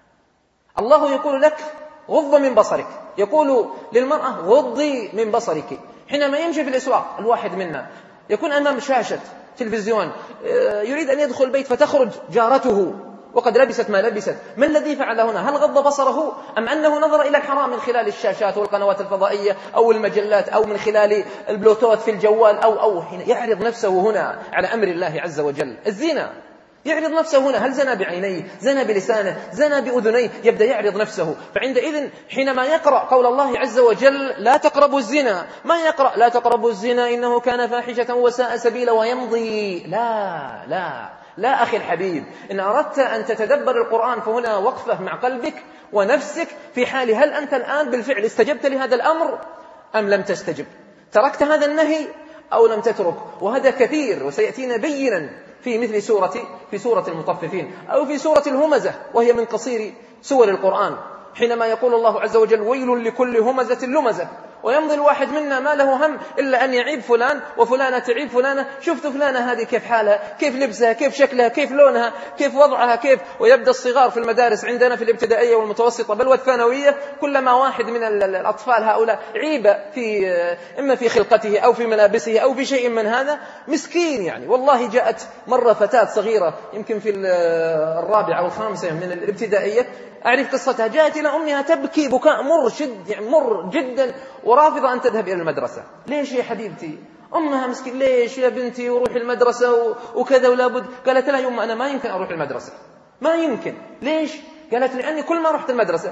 الله يقول لك: غض من بصرك، يقول للمرأة: غضي من بصرك. حينما يمشي في الأسواق الواحد منا يكون أمام شاشة تلفزيون، يريد أن يدخل البيت فتخرج جارته وقد لبست ما لبست، ما الذي فعل هنا؟ هل غض بصره أم أنه نظر إلى الحرام من خلال الشاشات والقنوات الفضائية أو المجلات أو من خلال البلوتوث في الجوال أو أو حين يعرض نفسه هنا على أمر الله عز وجل؟ الزنا، يعرض نفسه هنا، هل زنى بعينيه، زنى بلسانه، زنى بأذنيه، يبدأ يعرض نفسه. فعندئذ حينما يقرأ قول الله عز وجل: لا تقربوا الزنا، ما يقرأ لا تقربوا الزنا إنه كان فاحشة وساء سبيلا ويمضي. لا لا لا أخي الحبيب، إن أردت أن تتدبر القرآن فهنا وقفة مع قلبك ونفسك في حال هل أنت الآن بالفعل استجبت لهذا الأمر أم لم تستجب؟ تركت هذا النهي أو لم تترك؟ وهذا كثير وسيأتينا بينا في مثل سورة في سورة المطففين أو في سورة الهمزة، وهي من قصير سور القرآن، حينما يقول الله عز وجل: ويل لكل همزة لمزة. ويمضي الواحد منا ما له هم إلا أن يعيب فلان وفلانة تعيب فلانة، شفت فلانة هذه كيف حالها، كيف لبسها، كيف شكلها، كيف لونها، كيف وضعها، كيف. ويبدأ الصغار في المدارس عندنا في الابتدائية والمتوسطة بل والثانوية، كلما واحد من الأطفال هؤلاء عيب في إما في خلقته أو في ملابسه أو في شيء من هذا، مسكين يعني. والله جاءت مرة فتاة صغيرة يمكن في الرابعة والخامسة من الابتدائية، أعرف قصتها، جاءت إلى أمها تبكي بكاء مر شد يعني مر جدا ورافضة أن تذهب إلى المدرسة. ليش يا حبيبتي؟ أمها مسكين: ليش يا بنتي وروحي المدرسة وكذا ولا بد. قالت لها: يوم أنا ما يمكن أروح المدرسة، ما يمكن. ليش؟ قالت: لأني كل ما رحت المدرسة هي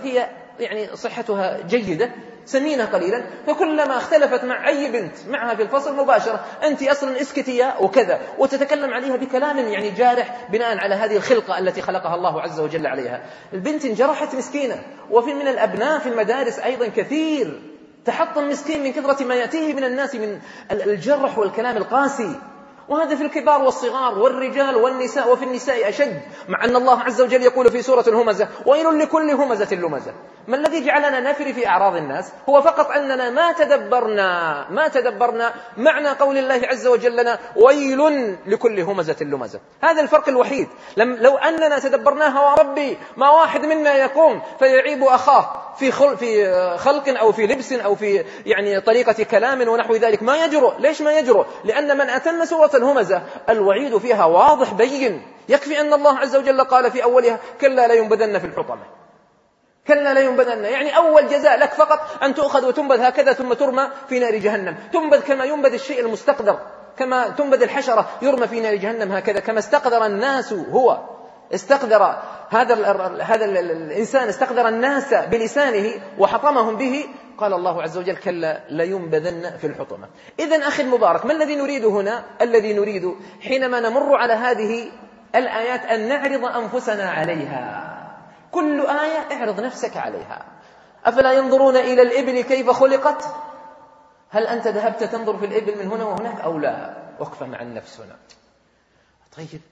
يعني صحتها جيدة سمينة قليلا، فكلما اختلفت مع أي بنت معها في الفصل مباشرة أنت أصلا اسكتي يا وكذا، وتتكلم عليها بكلام يعني جارح بناء على هذه الخلقة التي خلقها الله عز وجل عليها. البنت انجرحت مسكينة. وفي من الأبناء في المدارس أيضا كثير تحطم مسكين من كثرة ما يأتيه من الناس من الجرح والكلام القاسي، وهذا في الكبار والصغار والرجال والنساء، وفي النساء أشد، مع أن الله عز وجل يقول في سورة الهمزة: ويل لكل همزة لمزة. ما الذي جعلنا نفري في أعراض الناس؟ هو فقط أننا ما تدبرنا ما تدبرنا معنى قول الله عز وجل لنا: ويل لكل همزة لمزة. هذا الفرق الوحيد. لو أننا تدبرناها وربي ما واحد منا يقوم فيعيب أخاه في في خلق أو في لبس أو في يعني طريقة كلام ونحو ذلك، ما يجرؤ. ليش ما يجرؤ؟ لأن من أتم سورة الهمزة الوعيد فيها واضح بين. يكفي أن الله عز وجل قال في أولها: كلا لا ينبذن في الحطمة. كلا لا ينبذن، يعني أول جزاء لك فقط أن تؤخذ وتنبذ هكذا ثم ترمى في نار جهنم. تنبذ كما ينبذ الشيء المستقدر، كما تنبذ الحشرة يرمى في نار جهنم هكذا. كما استقدر الناس، هو استقدر هذا ال هذا ال الإنسان استقدر الناس بلسانه وحطمهم به. قال الله عز وجل: كلا لا ينبذن في الحطمة. إذن أخي المبارك، ما الذي نريد هنا؟ الذي نريد حينما نمر على هذه الآيات أن نعرض أنفسنا عليها. كل آية اعرض نفسك عليها. أفلا ينظرون إلى الإبل كيف خلقت؟ هل أنت ذهبت تنظر في الإبل من هنا وهناك أو لا؟ وقفة مع النفس هنا. طيب،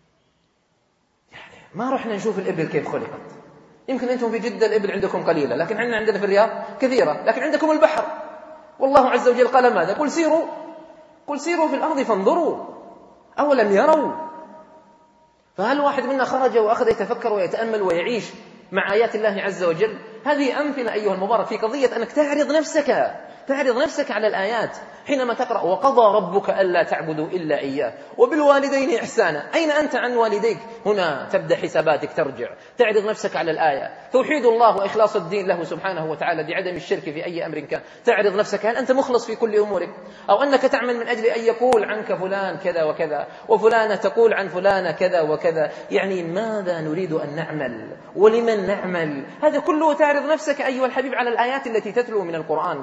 يعني ما رحنا نشوف الإبل كيف خلقت. يمكن أنتم في جدة الإبل عندكم قليلة، لكن عندنا عندنا في الرياض كثيرة. لكن عندكم البحر، والله عز وجل قال ماذا؟ قل سيروا قل سيروا في الأرض فانظروا أولم يروا. فهل واحد منا خرج وأخذ يتفكر ويتأمل ويعيش مع آيات الله عز وجل؟ هذه أمثلة أيها المبارك في قضية أنك تعرض نفسك تعرض نفسك على الآيات حينما تقرأ: وقضى ربك ألا تعبدوا إلا إياه وبالوالدين إحسانا. أين أنت عن والديك؟ هنا تبدأ حساباتك، ترجع تعرض نفسك على الآية. توحيد الله وإخلاص الدين له سبحانه وتعالى بعدم الشرك في أي أمر كان. تعرض نفسك: هل أنت مخلص في كل أمورك؟ أو أنك تعمل من أجل أن يقول عنك فلان كذا وكذا، وفلانة تقول عن فلانة كذا وكذا؟ يعني ماذا نريد أن نعمل ولمن نعمل؟ هذا كله تعرض نفسك أيها الحبيب على الآيات التي تتلو من القرآن.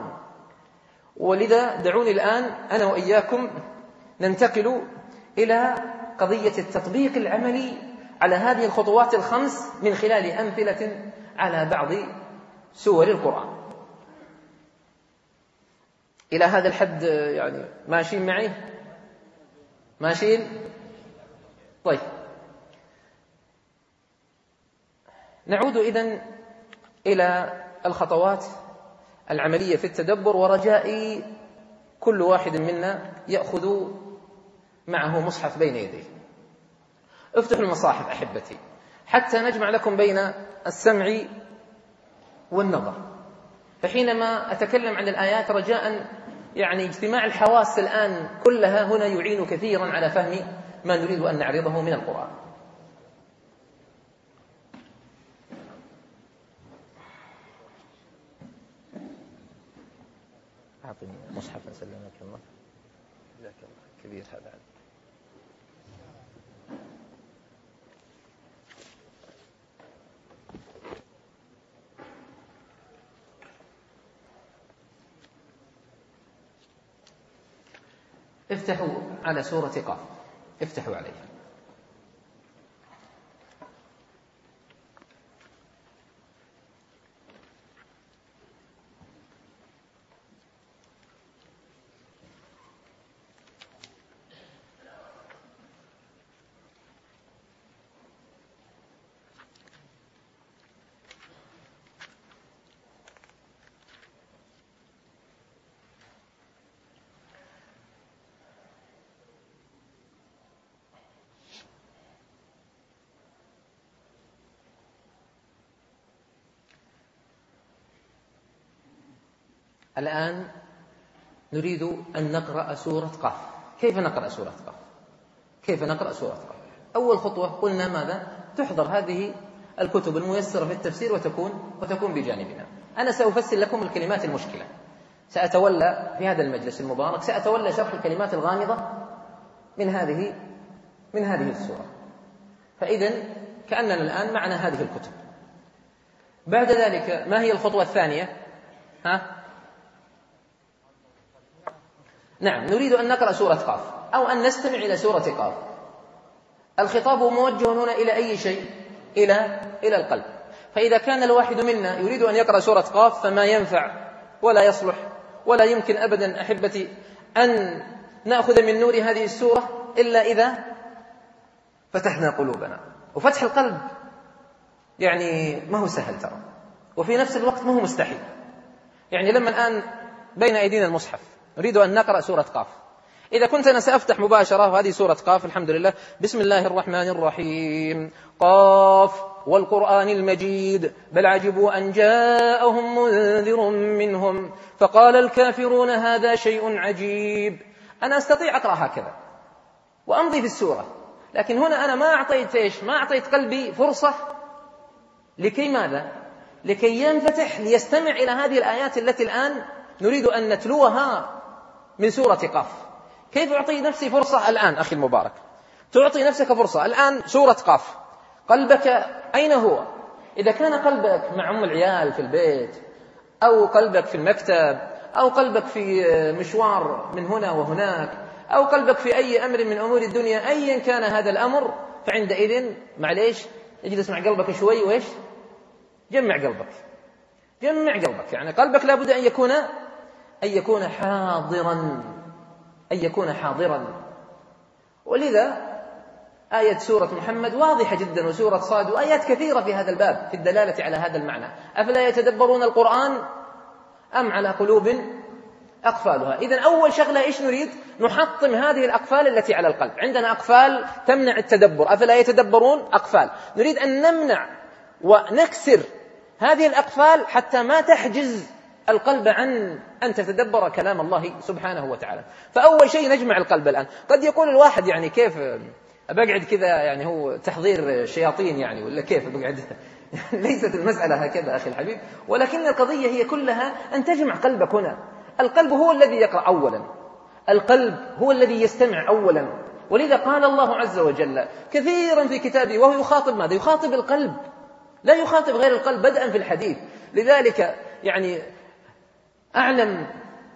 ولذا دعوني الآن أنا وإياكم ننتقل إلى قضية التطبيق العملي على هذه الخطوات الخمس من خلال أمثلة على بعض سور القرآن. إلى هذا الحد يعني ماشيين معي؟ ماشيين؟ طيب، نعود إذن إلى الخطوات العملية في التدبر، ورجائي كل واحد منا يأخذ معه مصحف بين يديه. افتحوا المصاحف أحبتي حتى نجمع لكم بين السمع والنظر. فحينما أتكلم عن الآيات رجاء يعني اجتماع الحواس الآن كلها هنا يعين كثيرا على فهم ما نريد أن نعرضه من القرآن. أعطني مصحف أسلمك الله. جزاك الله كبير هذا. افتحوا على سورة قاف، افتحوا عليها. الآن نريد أن نقرأ سورة قاف. كيف نقرأ سورة قاف؟ كيف نقرأ سورة قاف؟ أول خطوة قلنا ماذا؟ تحضر هذه الكتب الميسرة في التفسير وتكون وتكون بجانبنا. أنا سأفسر لكم الكلمات المشكلة. سأتولى في هذا المجلس المبارك سأتولى شرح الكلمات الغامضة من هذه من هذه السورة. فإذن كأننا الآن معنا هذه الكتب. بعد ذلك ما هي الخطوة الثانية؟ ها؟ نعم، نريد أن نقرأ سورة قاف أو أن نستمع إلى سورة قاف. الخطاب موجه هنا إلى أي شيء؟ إلى إلى القلب. فإذا كان الواحد منا يريد أن يقرأ سورة قاف فما ينفع ولا يصلح ولا يمكن أبدا أحبتي أن نأخذ من نور هذه السورة إلا إذا فتحنا قلوبنا. وفتح القلب يعني ما هو سهل ترى، وفي نفس الوقت ما هو مستحيل. يعني لما الآن بين أيدينا المصحف نريد أن نقرأ سورة قاف، إذا كنت أنا سأفتح مباشرة وهذه سورة قاف، الحمد لله، بسم الله الرحمن الرحيم، قاف والقرآن المجيد، بل عجبوا أن جاءهم منذر منهم فقال الكافرون هذا شيء عجيب. أنا أستطيع أقرأ هكذا وأمضي في السورة، لكن هنا أنا ما أعطيت إيش؟ ما أعطيت قلبي فرصة لكي ماذا؟ لكي ينفتح ليستمع إلى هذه الآيات التي الآن نريد أن نتلوها من سورة قاف. كيف أعطي نفسي فرصة الآن أخي المبارك؟ تعطي نفسك فرصة الآن. سورة قاف، قلبك أين هو؟ إذا كان قلبك مع أم العيال في البيت، أو قلبك في المكتب، أو قلبك في مشوار من هنا وهناك، أو قلبك في أي أمر من أمور الدنيا، أيا كان هذا الأمر، فعندئذ معليش اجلس مع قلبك شوي وإيش؟ جمع قلبك، جمع قلبك. يعني قلبك لابد أن يكون أن يكون حاضرا، أن يكون حاضرا. ولذا آية سورة محمد واضحة جدا، وسورة صاد، وآيات كثيرة في هذا الباب في الدلالة على هذا المعنى. أفلا يتدبرون القرآن أم على قلوب أقفالها؟ إذن أول شغلة إيش نريد؟ نحطم هذه الأقفال التي على القلب. عندنا أقفال تمنع التدبر، أفلا يتدبرون أقفال، نريد أن نمنع ونكسر هذه الأقفال حتى ما تحجز القلب عن أن تتدبر كلام الله سبحانه وتعالى. فأول شيء نجمع القلب الآن. قد يقول الواحد يعني كيف أبقعد كذا، يعني هو تحضير شياطين يعني ولا كيف بقعد؟ ليست المسألة هكذا أخي الحبيب، ولكن القضية هي كلها أن تجمع قلبك هنا. القلب هو الذي يقرأ أولا، القلب هو الذي يستمع أولا. ولذا قال الله عز وجل كثيرا في كتابه وهو يخاطب ماذا؟ يخاطب القلب، لا يخاطب غير القلب بدءا في الحديث. لذلك يعني أعلم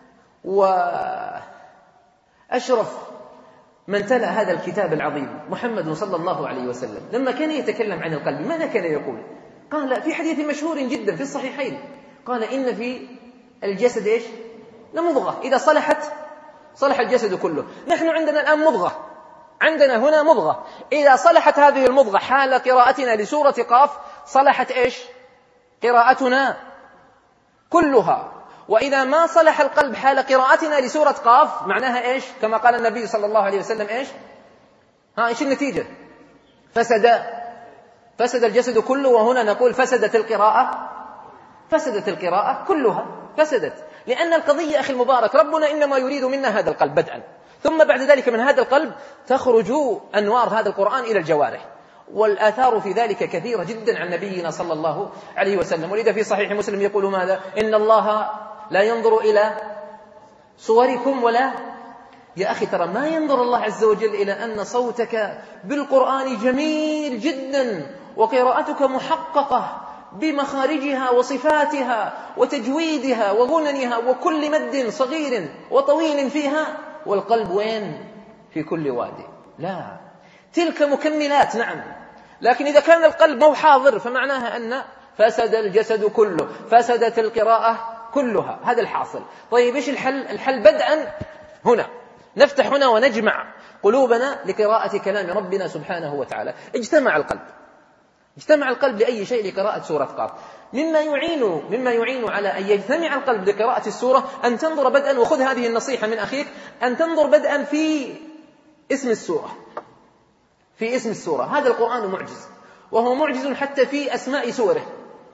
وأشرف من تلا هذا الكتاب العظيم محمد صلى الله عليه وسلم، لما كان يتكلم عن القلب ماذا كان يقول؟ قال في حديث مشهور جدا في الصحيحين، قال إن في الجسد إيش؟ لمضغة إذا صلحت صلح الجسد كله. نحن عندنا الآن مضغة، عندنا هنا مضغة، إذا صلحت هذه المضغة حال قراءتنا لسورة قاف صلحت إيش؟ قراءتنا كلها. وإذا ما صلح القلب حال قراءتنا لسورة قاف معناها إيش؟ كما قال النبي صلى الله عليه وسلم إيش؟ ها إيش النتيجة؟ فسد فسد الجسد كله. وهنا نقول فسدت القراءة، فسدت القراءة كلها، فسدت. لأن القضية أخي المبارك ربنا إنما يريد منا هذا القلب بدءا، ثم بعد ذلك من هذا القلب تخرج أنوار هذا القرآن إلى الجوارح. والآثار في ذلك كثيرة جدا عن نبينا صلى الله عليه وسلم. ولذا في صحيح مسلم يقول ماذا؟ إن الله لا ينظر إلى صوركم ولا، يا أخي ترى ما ينظر الله عز وجل إلى أن صوتك بالقرآن جميل جدا وقراءتك محققة بمخارجها وصفاتها وتجويدها وغننها وكل مد صغير وطويل فيها، والقلب وين؟ في كل وادي. لا، تلك مكملات نعم، لكن إذا كان القلب مو حاضر فمعناها أن فسد الجسد كله، فسدت القراءة كلها. هذا الحاصل. طيب إيش الحل؟ الحل بدءا هنا نفتح هنا ونجمع قلوبنا لقراءة كلام ربنا سبحانه وتعالى. اجتمع القلب، اجتمع القلب لأي شيء؟ لقراءة سورة قاف. مما يعين مما يعين على أن يجتمع القلب لقراءة السورة أن تنظر بدءا، وخذ هذه النصيحة من أخيك، أن تنظر بدءا في اسم السورة، في اسم السورة. هذا القرآن معجز، وهو معجز حتى في أسماء سوره،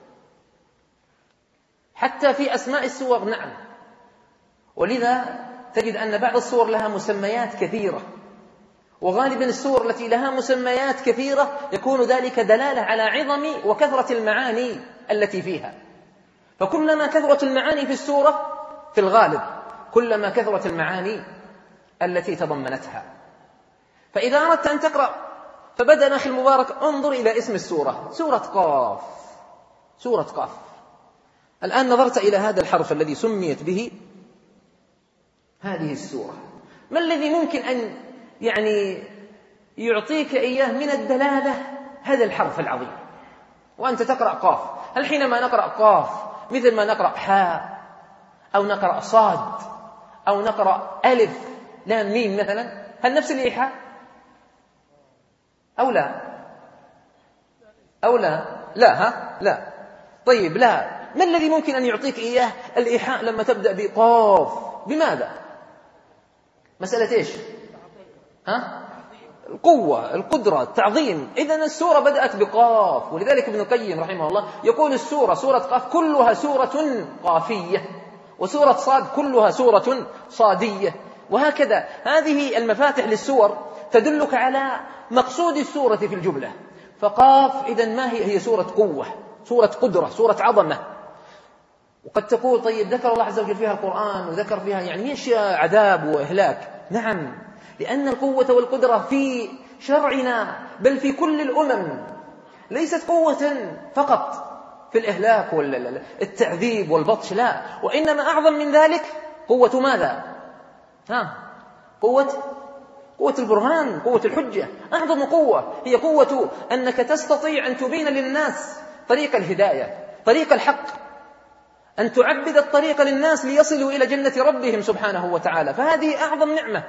حتى في أسماء السور نعم. ولذا تجد أن بعض السور لها مسميات كثيرة، وغالبا السور التي لها مسميات كثيرة يكون ذلك دلالة على عظم وكثرة المعاني التي فيها. فكلما كثرت المعاني في السورة في الغالب كلما كثرت المعاني التي تضمنتها. فإذا أردت أن تقرأ فبدأ أخي المبارك انظر إلى اسم السورة، سورة قاف. سورة قاف. الآن نظرت إلى هذا الحرف الذي سميت به هذه السورة، ما الذي ممكن أن يعني يعطيك إياه من الدلالة هذا الحرف العظيم وأنت تقرأ قاف؟ هل حينما نقرأ قاف مثل ما نقرأ حاء أو نقرأ صاد أو نقرأ ألف لام ميم مثلا، هل نفس الإيحاء أو لا؟ أو لا؟ لا ها؟ لا. طيب لا، ما الذي ممكن أن يعطيك إياه الإيحاء لما تبدأ بقاف؟ بماذا؟ مسألة إيش؟ ها؟ القوة، القدرة، التعظيم. إذن السورة بدأت بقاف، ولذلك ابن القيم رحمه الله يقول السورة سورة قاف كلها سورة قافية، وسورة صاد كلها سورة صادية، وهكذا. هذه المفاتح للسور تدلك على مقصود السورة في الجملة. فقاف إذن ما هي؟ هي سورة قوة، سورة قدرة، سورة عظمة. وقد تقول طيب ذكر الله عز وجل فيها القرآن وذكر فيها يعني أشياء عذاب وإهلاك. نعم، لأن القوة والقدرة في شرعنا بل في كل الأمم ليست قوة فقط في الإهلاك والتعذيب والبطش، لا، وإنما أعظم من ذلك قوة ماذا؟ ها؟ قوة قوة البرهان، قوة الحجة. أعظم قوة هي قوة أنك تستطيع أن تبين للناس طريق الهداية، طريق الحق، أن تعبد الطريق للناس ليصلوا إلى جنة ربهم سبحانه وتعالى. فهذه أعظم نعمة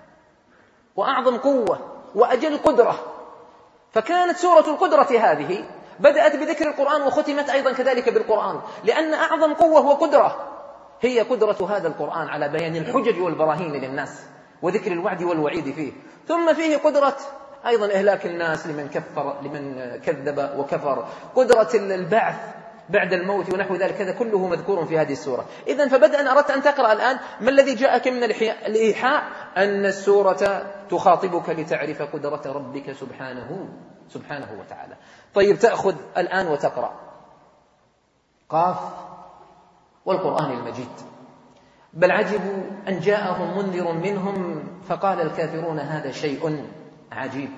وأعظم قوة وأجل قدرة. فكانت سورة القدرة هذه بدأت بذكر القرآن وختمت أيضا كذلك بالقرآن، لأن أعظم قوة وقدرة هي قدرة هذا القرآن على بيان الحجج والبراهين للناس وذكر الوعد والوعيد فيه. ثم فيه قدرة أيضا إهلاك الناس لمن كفر لمن كذب وكفر، قدرة البعث بعد الموت ونحو ذلك، هذا كله مذكور في هذه السورة. إذن فبدأ أن أردت أن تقرأ الآن ما الذي جاءك من الإيحاء؟ أن السورة تخاطبك لتعرف قدرة ربك سبحانه سبحانه وتعالى. طيب تأخذ الآن وتقرأ قاف والقرآن المجيد. بل عجبوا أن جاءهم منذر منهم فقال الكافرون هذا شيء عجيب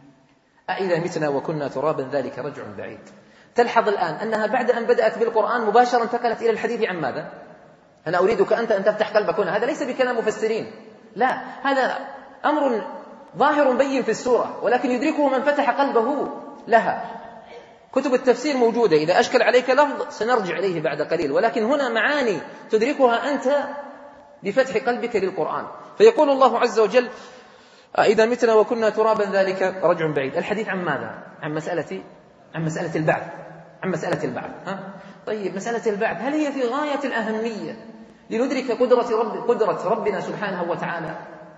أإذا متنا وكنا ترابا ذلك رجع بعيد. تلحظ الآن أنها بعد أن بدأت بالقرآن مباشرة انتقلت إلى الحديث عن ماذا؟ أنا أريدك أنت أن تفتح قلبك هنا، هذا ليس بكلام مفسرين، لا، هذا أمر ظاهر بين في السورة، ولكن يدركه من فتح قلبه لها. كتب التفسير موجودة، إذا أشكل عليك لفظ سنرجع إليه بعد قليل، ولكن هنا معاني تدركها أنت بفتح قلبك للقرآن. فيقول الله عز وجل إذا متنا وكنا ترابا ذلك رجع بعيد. الحديث عن ماذا؟ عن مسألة عن مسألة البعث، عن مسألة البعث. ها؟ طيب مسألة البعث هل هي في غاية الأهمية لندرك قدرة, رب قدرة ربنا سبحانه وتعالى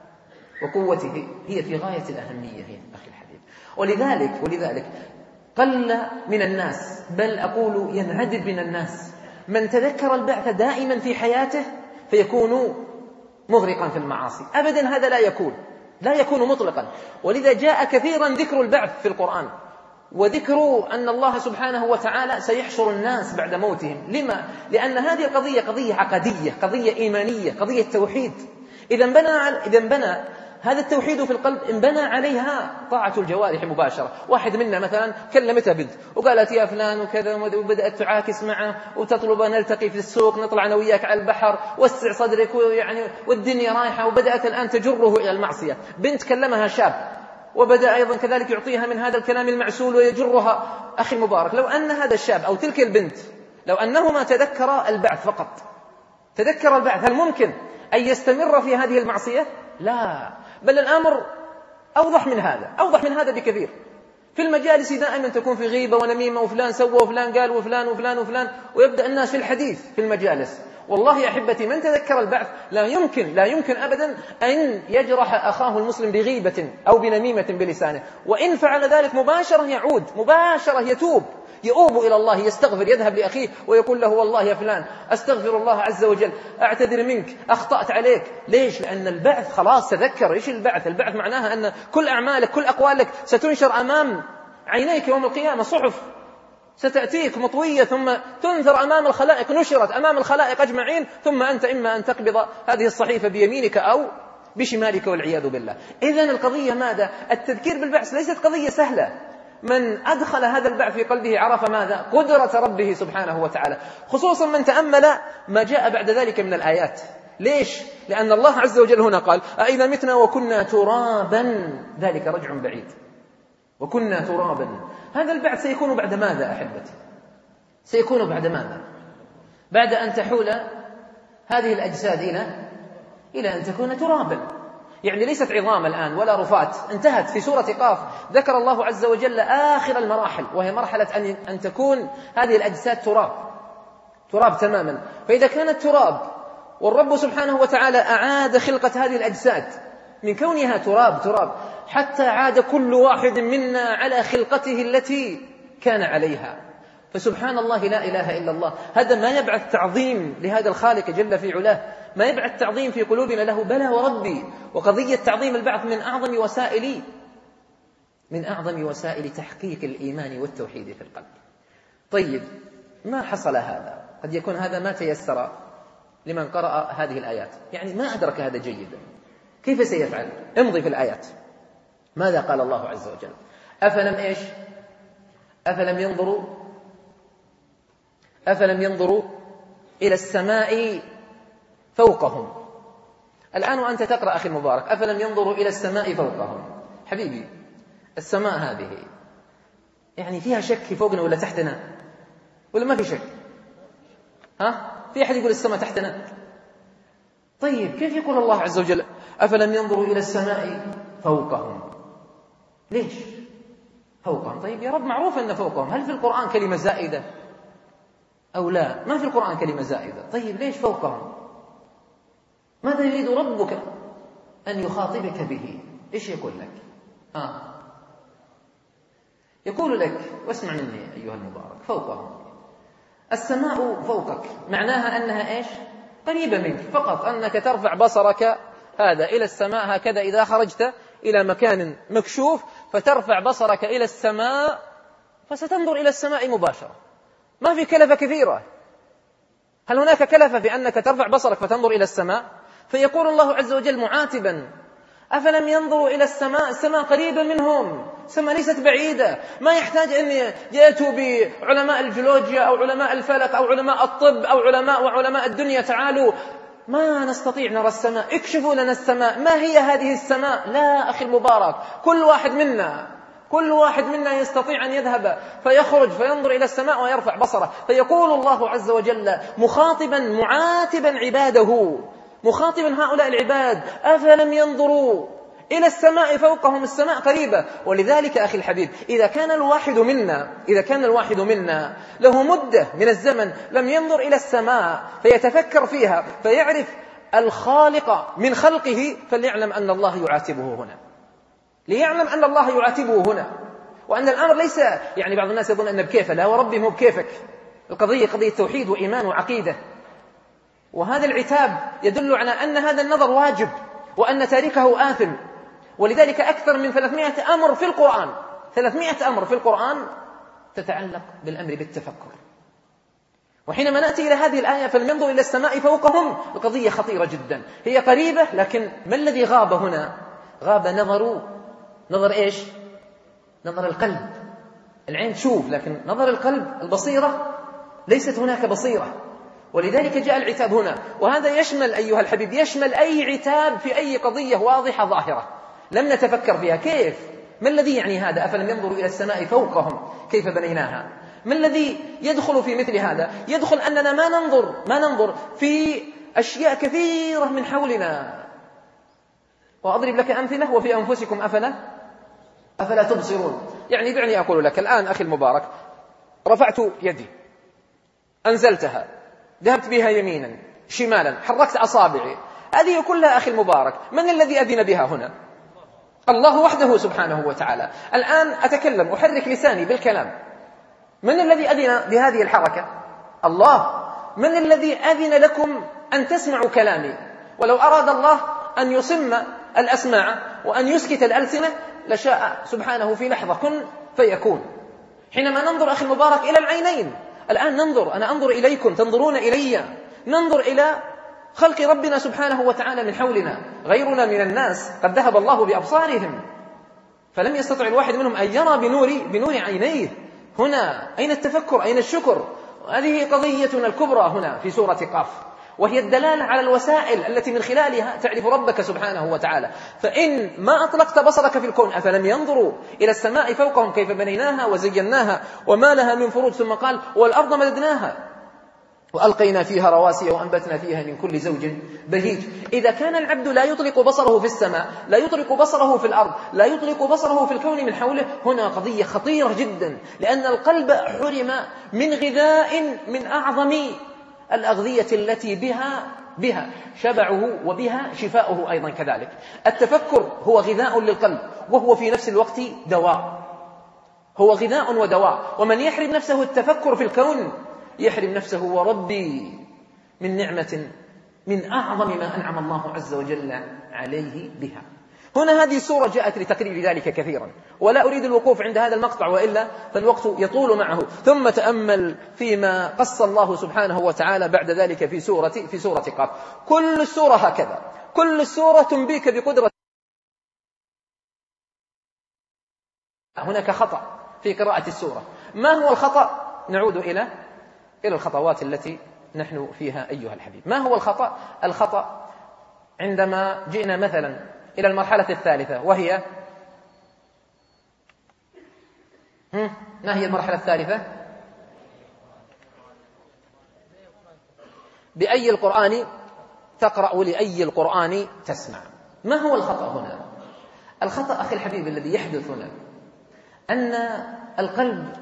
وقوته؟ هي في غاية الأهمية هي أخي الحبيب. ولذلك ولذلك قل من الناس، بل أقول ينعدد من الناس، من تذكر البعث دائما في حياته فيكون مغرقا في المعاصي. أبدا هذا لا يكون لا يكون مطلقا. ولذا جاء كثيرا ذكر البعث في القرآن، وذكر أن الله سبحانه وتعالى سيحشر الناس بعد موتهم. لما؟ لأن هذه القضية قضية عقدية، قضية إيمانية، قضية توحيد. إذا بنى إذا بنى هذا التوحيد في القلب إن بنى عليها طاعة الجوارح مباشرة. واحد منا مثلا كلمتها بنت وقالت يا فلان وكذا، وبدأت تعاكس معه وتطلب أن نلتقي في السوق، نطلع أنا وياك على البحر، وسع صدرك، ويعني والدنيا رايحة، وبدأت الآن تجره إلى المعصية. بنت كلمها شاب وبدأ أيضا كذلك يعطيها من هذا الكلام المعسول ويجرها. أخي المبارك، لو أن هذا الشاب أو تلك البنت لو أنهما تذكر البعث فقط، تذكر البعث، هل ممكن أن يستمر في هذه المعصية؟ لا، بل الأمر أوضح من هذا، أوضح من هذا بكثير. في المجالس دائما تكون في غيبة ونميمة، وفلان سوى وفلان قال وفلان وفلان وفلان، ويبدأ الناس في الحديث في المجالس. والله يا أحبتي من تذكر البعث لا يمكن لا يمكن أبدا أن يجرح أخاه المسلم بغيبة أو بنميمة بلسانه، وإن فعل ذلك مباشرة يعود، مباشرة يتوب، يؤوب إلى الله، يستغفر، يذهب لأخيه ويقول له والله يا فلان أستغفر الله عز وجل، أعتذر منك، أخطأت عليك. ليش؟ لأن البعث خلاص تذكر. إيش البعث؟ البعث معناها أن كل أعمالك كل أقوالك ستنشر أمام عينيك يوم القيامة، صحف ستأتيك مطوية ثم تنثر أمام الخلائق، نشرت أمام الخلائق أجمعين، ثم أنت إما أن تقبض هذه الصحيفة بيمينك أو بشمالك والعياذ بالله. إذن القضية ماذا؟ التذكير بالبعث ليست قضية سهلة، من أدخل هذا البعث في قلبه عرف ماذا؟ قدرة ربه سبحانه وتعالى، خصوصا من تأمل ما جاء بعد ذلك من الآيات. ليش؟ لأن الله عز وجل هنا قال أئذا متنا وكنا ترابا ذلك رجع بعيد. وكنا ترابا، هذا البعث سيكون بعد ماذا أحبتي؟ سيكون بعد ماذا؟ بعد أن تحول هذه الأجساد إلى إلى أن تكون ترابا، يعني ليست عظام الآن ولا رفات، انتهت. في سورة قاف ذكر الله عز وجل آخر المراحل، وهي مرحلة أن أن تكون هذه الأجساد تراب، تراب تماما. فإذا كانت تراب والرب سبحانه وتعالى أعاد خلقة هذه الأجساد من كونها تراب تراب حتى عاد كل واحد منا على خلقته التي كان عليها، فسبحان الله لا إله إلا الله. هذا ما يبعث تعظيم لهذا الخالق جل في علاه، ما يبعث تعظيم في قلوبنا له، بلى وربي. وقضية تعظيم البعث من أعظم وسائل من أعظم وسائل تحقيق الإيمان والتوحيد في القلب. طيب، ما حصل هذا؟ قد يكون هذا ما تيسر لمن قرأ هذه الآيات، يعني ما أدرك هذا جيدا. كيف سيفعل؟ امضي في الآيات. ماذا قال الله عز وجل؟ أفلم إيش؟ أفلم ينظروا أفلم ينظروا إلى السماء فوقهم. الآن وأنت تقرأ أخي المبارك أفلم ينظروا إلى السماء فوقهم، حبيبي السماء هذه يعني فيها شك في فوقنا ولا تحتنا؟ ولا ما في شك؟ ها؟ في أحد يقول السماء تحتنا؟ طيب كيف يقول الله عز وجل أفلم ينظروا إلى السماء فوقهم؟ ليش فوقهم؟ طيب يا رب معروف أن فوقهم. هل في القرآن كلمة زائدة أو لا؟ ما في القرآن كلمة زائدة. طيب ليش فوقهم؟ ماذا يريد ربك أن يخاطبك به؟ إيش يقول لك؟ آه. يقول لك، واسمع مني أيها المبارك، فوقهم السماء فوقك معناها أنها إيش؟ قريبة منك، فقط أنك ترفع بصرك هذا إلى السماء هكذا إذا خرجت إلى مكان مكشوف، فترفع بصرك إلى السماء فستنظر إلى السماء مباشرة. ما في كلفة كثيرة. هل هناك كلفة في أنك ترفع بصرك فتنظر إلى السماء؟ فيقول الله عز وجل معاتبا أفلم ينظروا إلى السماء؟ السماء قريبة منهم، السماء ليست بعيدة. ما يحتاج أن يأتوا بعلماء الجيولوجيا أو علماء الفلك أو علماء الطب أو علماء وعلماء الدنيا، تعالوا ما نستطيع نرى السماء، اكشفوا لنا السماء، ما هي هذه السماء؟ لا أخي المبارك، كل واحد منا كل واحد منا يستطيع أن يذهب فيخرج فينظر إلى السماء ويرفع بصره. فيقول الله عز وجل مخاطبا معاتبا عباده، مخاطبا هؤلاء العباد أفلم ينظروا إلى السماء فوقهم؟ السماء قريبة. ولذلك أخي الحبيب إذا كان الواحد منا إذا كان الواحد منا له مدة من الزمن لم ينظر إلى السماء فيتفكر فيها فيعرف الخالق من خلقه، فليعلم أن الله يعاتبه هنا، ليعلم أن الله يعاتبه هنا، وأن الأمر ليس يعني بعض الناس يظن أن بكيف، لا وربي مو بكيفك. القضية قضية توحيد وإيمان وعقيدة، وهذا العتاب يدل على أن هذا النظر واجب وأن تاركه آثم. ولذلك أكثر من ثلاثمائة أمر في القرآن ثلاثمائة أمر في القرآن تتعلق بالأمر بالتفكر. وحينما نأتي إلى هذه الآية فلينظروا إلى السماء فوقهم، القضية خطيرة جدا، هي قريبة، لكن ما الذي غاب هنا؟ غاب نظر نظر إيش؟ نظر القلب. العين تشوف، لكن نظر القلب، البصيرة، ليست هناك بصيرة. ولذلك جاء العتاب هنا، وهذا يشمل أيها الحبيب يشمل أي عتاب في أي قضية واضحة ظاهرة لم نتفكر فيها. كيف؟ ما الذي يعني هذا؟ أفلم ينظروا إلى السماء فوقهم كيف بنيناها؟ ما الذي يدخل في مثل هذا؟ يدخل أننا ما ننظر ما ننظر في أشياء كثيرة من حولنا. وأضرب لك أمثلة، وفي أنفسكم أفلا أفلا تبصرون. يعني دعني أقول لك الآن أخي المبارك، رفعت يدي، أنزلتها، ذهبت بها يمينا شمالا، حركت أصابعي، هذه كلها أخي المبارك من الذي أذن بها هنا؟ الله وحده سبحانه وتعالى. الآن أتكلم، أحرك لساني بالكلام، من الذي أذن بهذه الحركة؟ الله. من الذي أذن لكم أن تسمعوا كلامي؟ ولو أراد الله أن يصم الأسماع وأن يسكت الألسنة لشاء سبحانه في لحظة، كن فيكون. حينما ننظر أخي المبارك إلى العينين، الآن ننظر، أنا أنظر إليكم تنظرون إلي، ننظر إلى خلق ربنا سبحانه وتعالى من حولنا. غيرنا من الناس قد ذهب الله بأبصارهم، فلم يستطع الواحد منهم أن يرى بنور, بنور عينيه. هنا أين التفكر؟ أين الشكر؟ هذه قضيتنا الكبرى هنا في سورة قاف، وهي الدلالة على الوسائل التي من خلالها تعرف ربك سبحانه وتعالى. فإن ما أطلقت بصرك في الكون أفلم ينظروا إلى السماء فوقهم كيف بنيناها وزيناها وما لها من فروج، ثم قال والأرض مددناها وألقينا فيها رواسي وأنبتنا فيها من كل زوج بهيج. إذا كان العبد لا يطلق بصره في السماء، لا يطلق بصره في الأرض، لا يطلق بصره في الكون من حوله، هنا قضية خطيرة جدا، لأن القلب حرم من غذاء من أعظم الأغذية التي بها بها شبعه وبها شفاؤه أيضا كذلك. التفكر هو غذاء للقلب، وهو في نفس الوقت دواء، هو غذاء ودواء. ومن يحرم نفسه التفكر في الكون يحرم نفسه وربي من نعمة من أعظم ما أنعم الله عز وجل عليه بها. هنا هذه السورة جاءت لتقرير ذلك كثيرا، ولا أريد الوقوف عند هذا المقطع وإلا فالوقت يطول معه. ثم تأمل فيما قص الله سبحانه وتعالى بعد ذلك في سورة في سورة قاف. كل السورة هكذا، كل السورة تنبيك بقدرة. هناك خطأ في قراءة السورة. ما هو الخطأ؟ نعود إلى إلى الخطوات التي نحن فيها أيها الحبيب. ما هو الخطأ؟ الخطأ عندما جئنا مثلا إلى المرحلة الثالثة، وهي ما هي المرحلة الثالثة؟ بأي القرآن تقرأ ولأي القرآن تسمع. ما هو الخطأ هنا؟ الخطأ أخي الحبيب الذي يحدث هنا أن القلب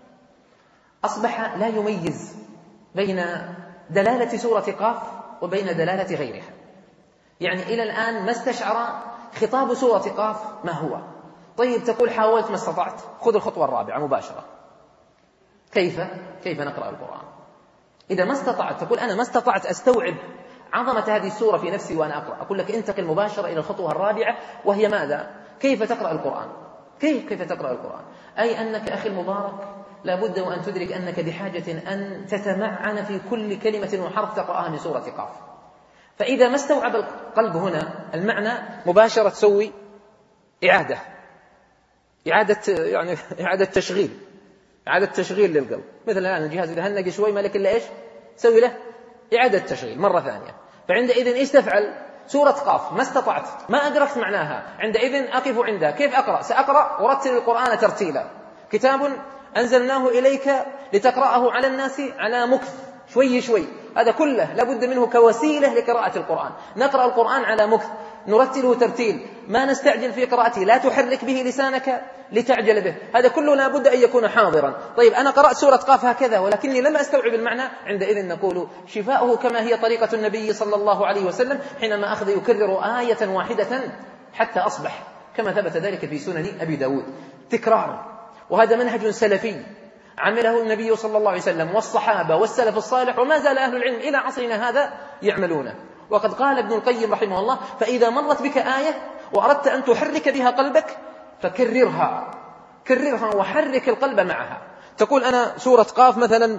أصبح لا يميز بين دلالة سورة قاف وبين دلالة غيرها. يعني إلى الآن ما استشعر خطاب سورة قاف ما هو. طيب تقول حاولت ما استطعت، خذ الخطوة الرابعة مباشرة. كيف؟ كيف نقرأ القرآن؟ إذا ما استطعت تقول أنا ما استطعت أستوعب عظمة هذه السورة في نفسي وأنا أقرأ، أقول لك انتقل مباشرة إلى الخطوة الرابعة، وهي ماذا؟ كيف تقرأ القرآن؟ كيف كيف تقرأ القرآن؟ أي أنك أخي المبارك لابد وأن تدرك أنك بحاجة أن تتمعن في كل كلمة وحرف تقرأها من سورة قاف. فإذا ما استوعب القلب هنا المعنى مباشرة تسوي إعادة إعادة يعني إعادة تشغيل إعادة تشغيل للقلب. مثل الآن الجهاز إذا هنق شوي ما لك إلا إيش سوي له إعادة تشغيل مرة ثانية. فعندئذ إيش تفعل؟ سورة قاف ما استطعت، ما أدركت معناها، عندئذ أقف عندها. كيف أقرأ؟ سأقرأ ورتل القرآن ترتيلا. كتاب أنزلناه إليك لتقرأه على الناس على مكث، شوي شوي. هذا كله لابد منه كوسيلة لقراءة القرآن. نقرأ القرآن على مكث، نرتله ترتيل، ما نستعجل في قراءته، لا تحرك به لسانك لتعجل به. هذا كله لابد أن يكون حاضرا. طيب أنا قرأت سورة قاف هكذا ولكني لم أستوعب المعنى، عندئذ نقول شفاؤه كما هي طريقة النبي صلى الله عليه وسلم حينما أخذ يكرر آية واحدة حتى أصبح كما ثبت ذلك في سنن أبي داود تكرار. وهذا منهج سلفي عمله النبي صلى الله عليه وسلم والصحابة والسلف الصالح، وما زال أهل العلم إلى عصرنا هذا يعملونه. وقد قال ابن القيم رحمه الله: فإذا مرت بك آية وأردت أن تحرك بها قلبك فكررها كررها وحرك القلب معها. تقول أنا سورة قاف مثلا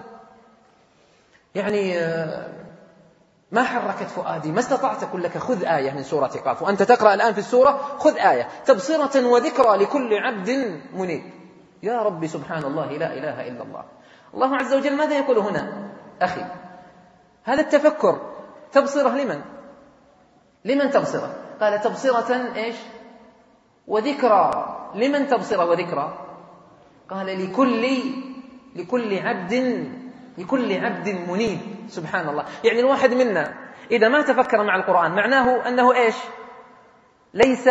يعني ما حركت فؤادي، ما استطعت، أقول لك خذ آية من سورة قاف وأنت تقرأ الآن في السورة، خذ آية تبصرة وذكرى لكل عبد منيب. يا ربي سبحان الله، لا إله إلا الله. الله عز وجل ماذا يقول هنا أخي؟ هذا التفكر تبصرة لمن؟ لمن تبصرة؟ قال تبصرة إيش؟ وذكرى. لمن تبصرة وذكرى؟ قال لكل لكل عبد لكل عبد منيب. سبحان الله. يعني الواحد منا إذا ما تفكر مع القرآن معناه أنه إيش؟ ليس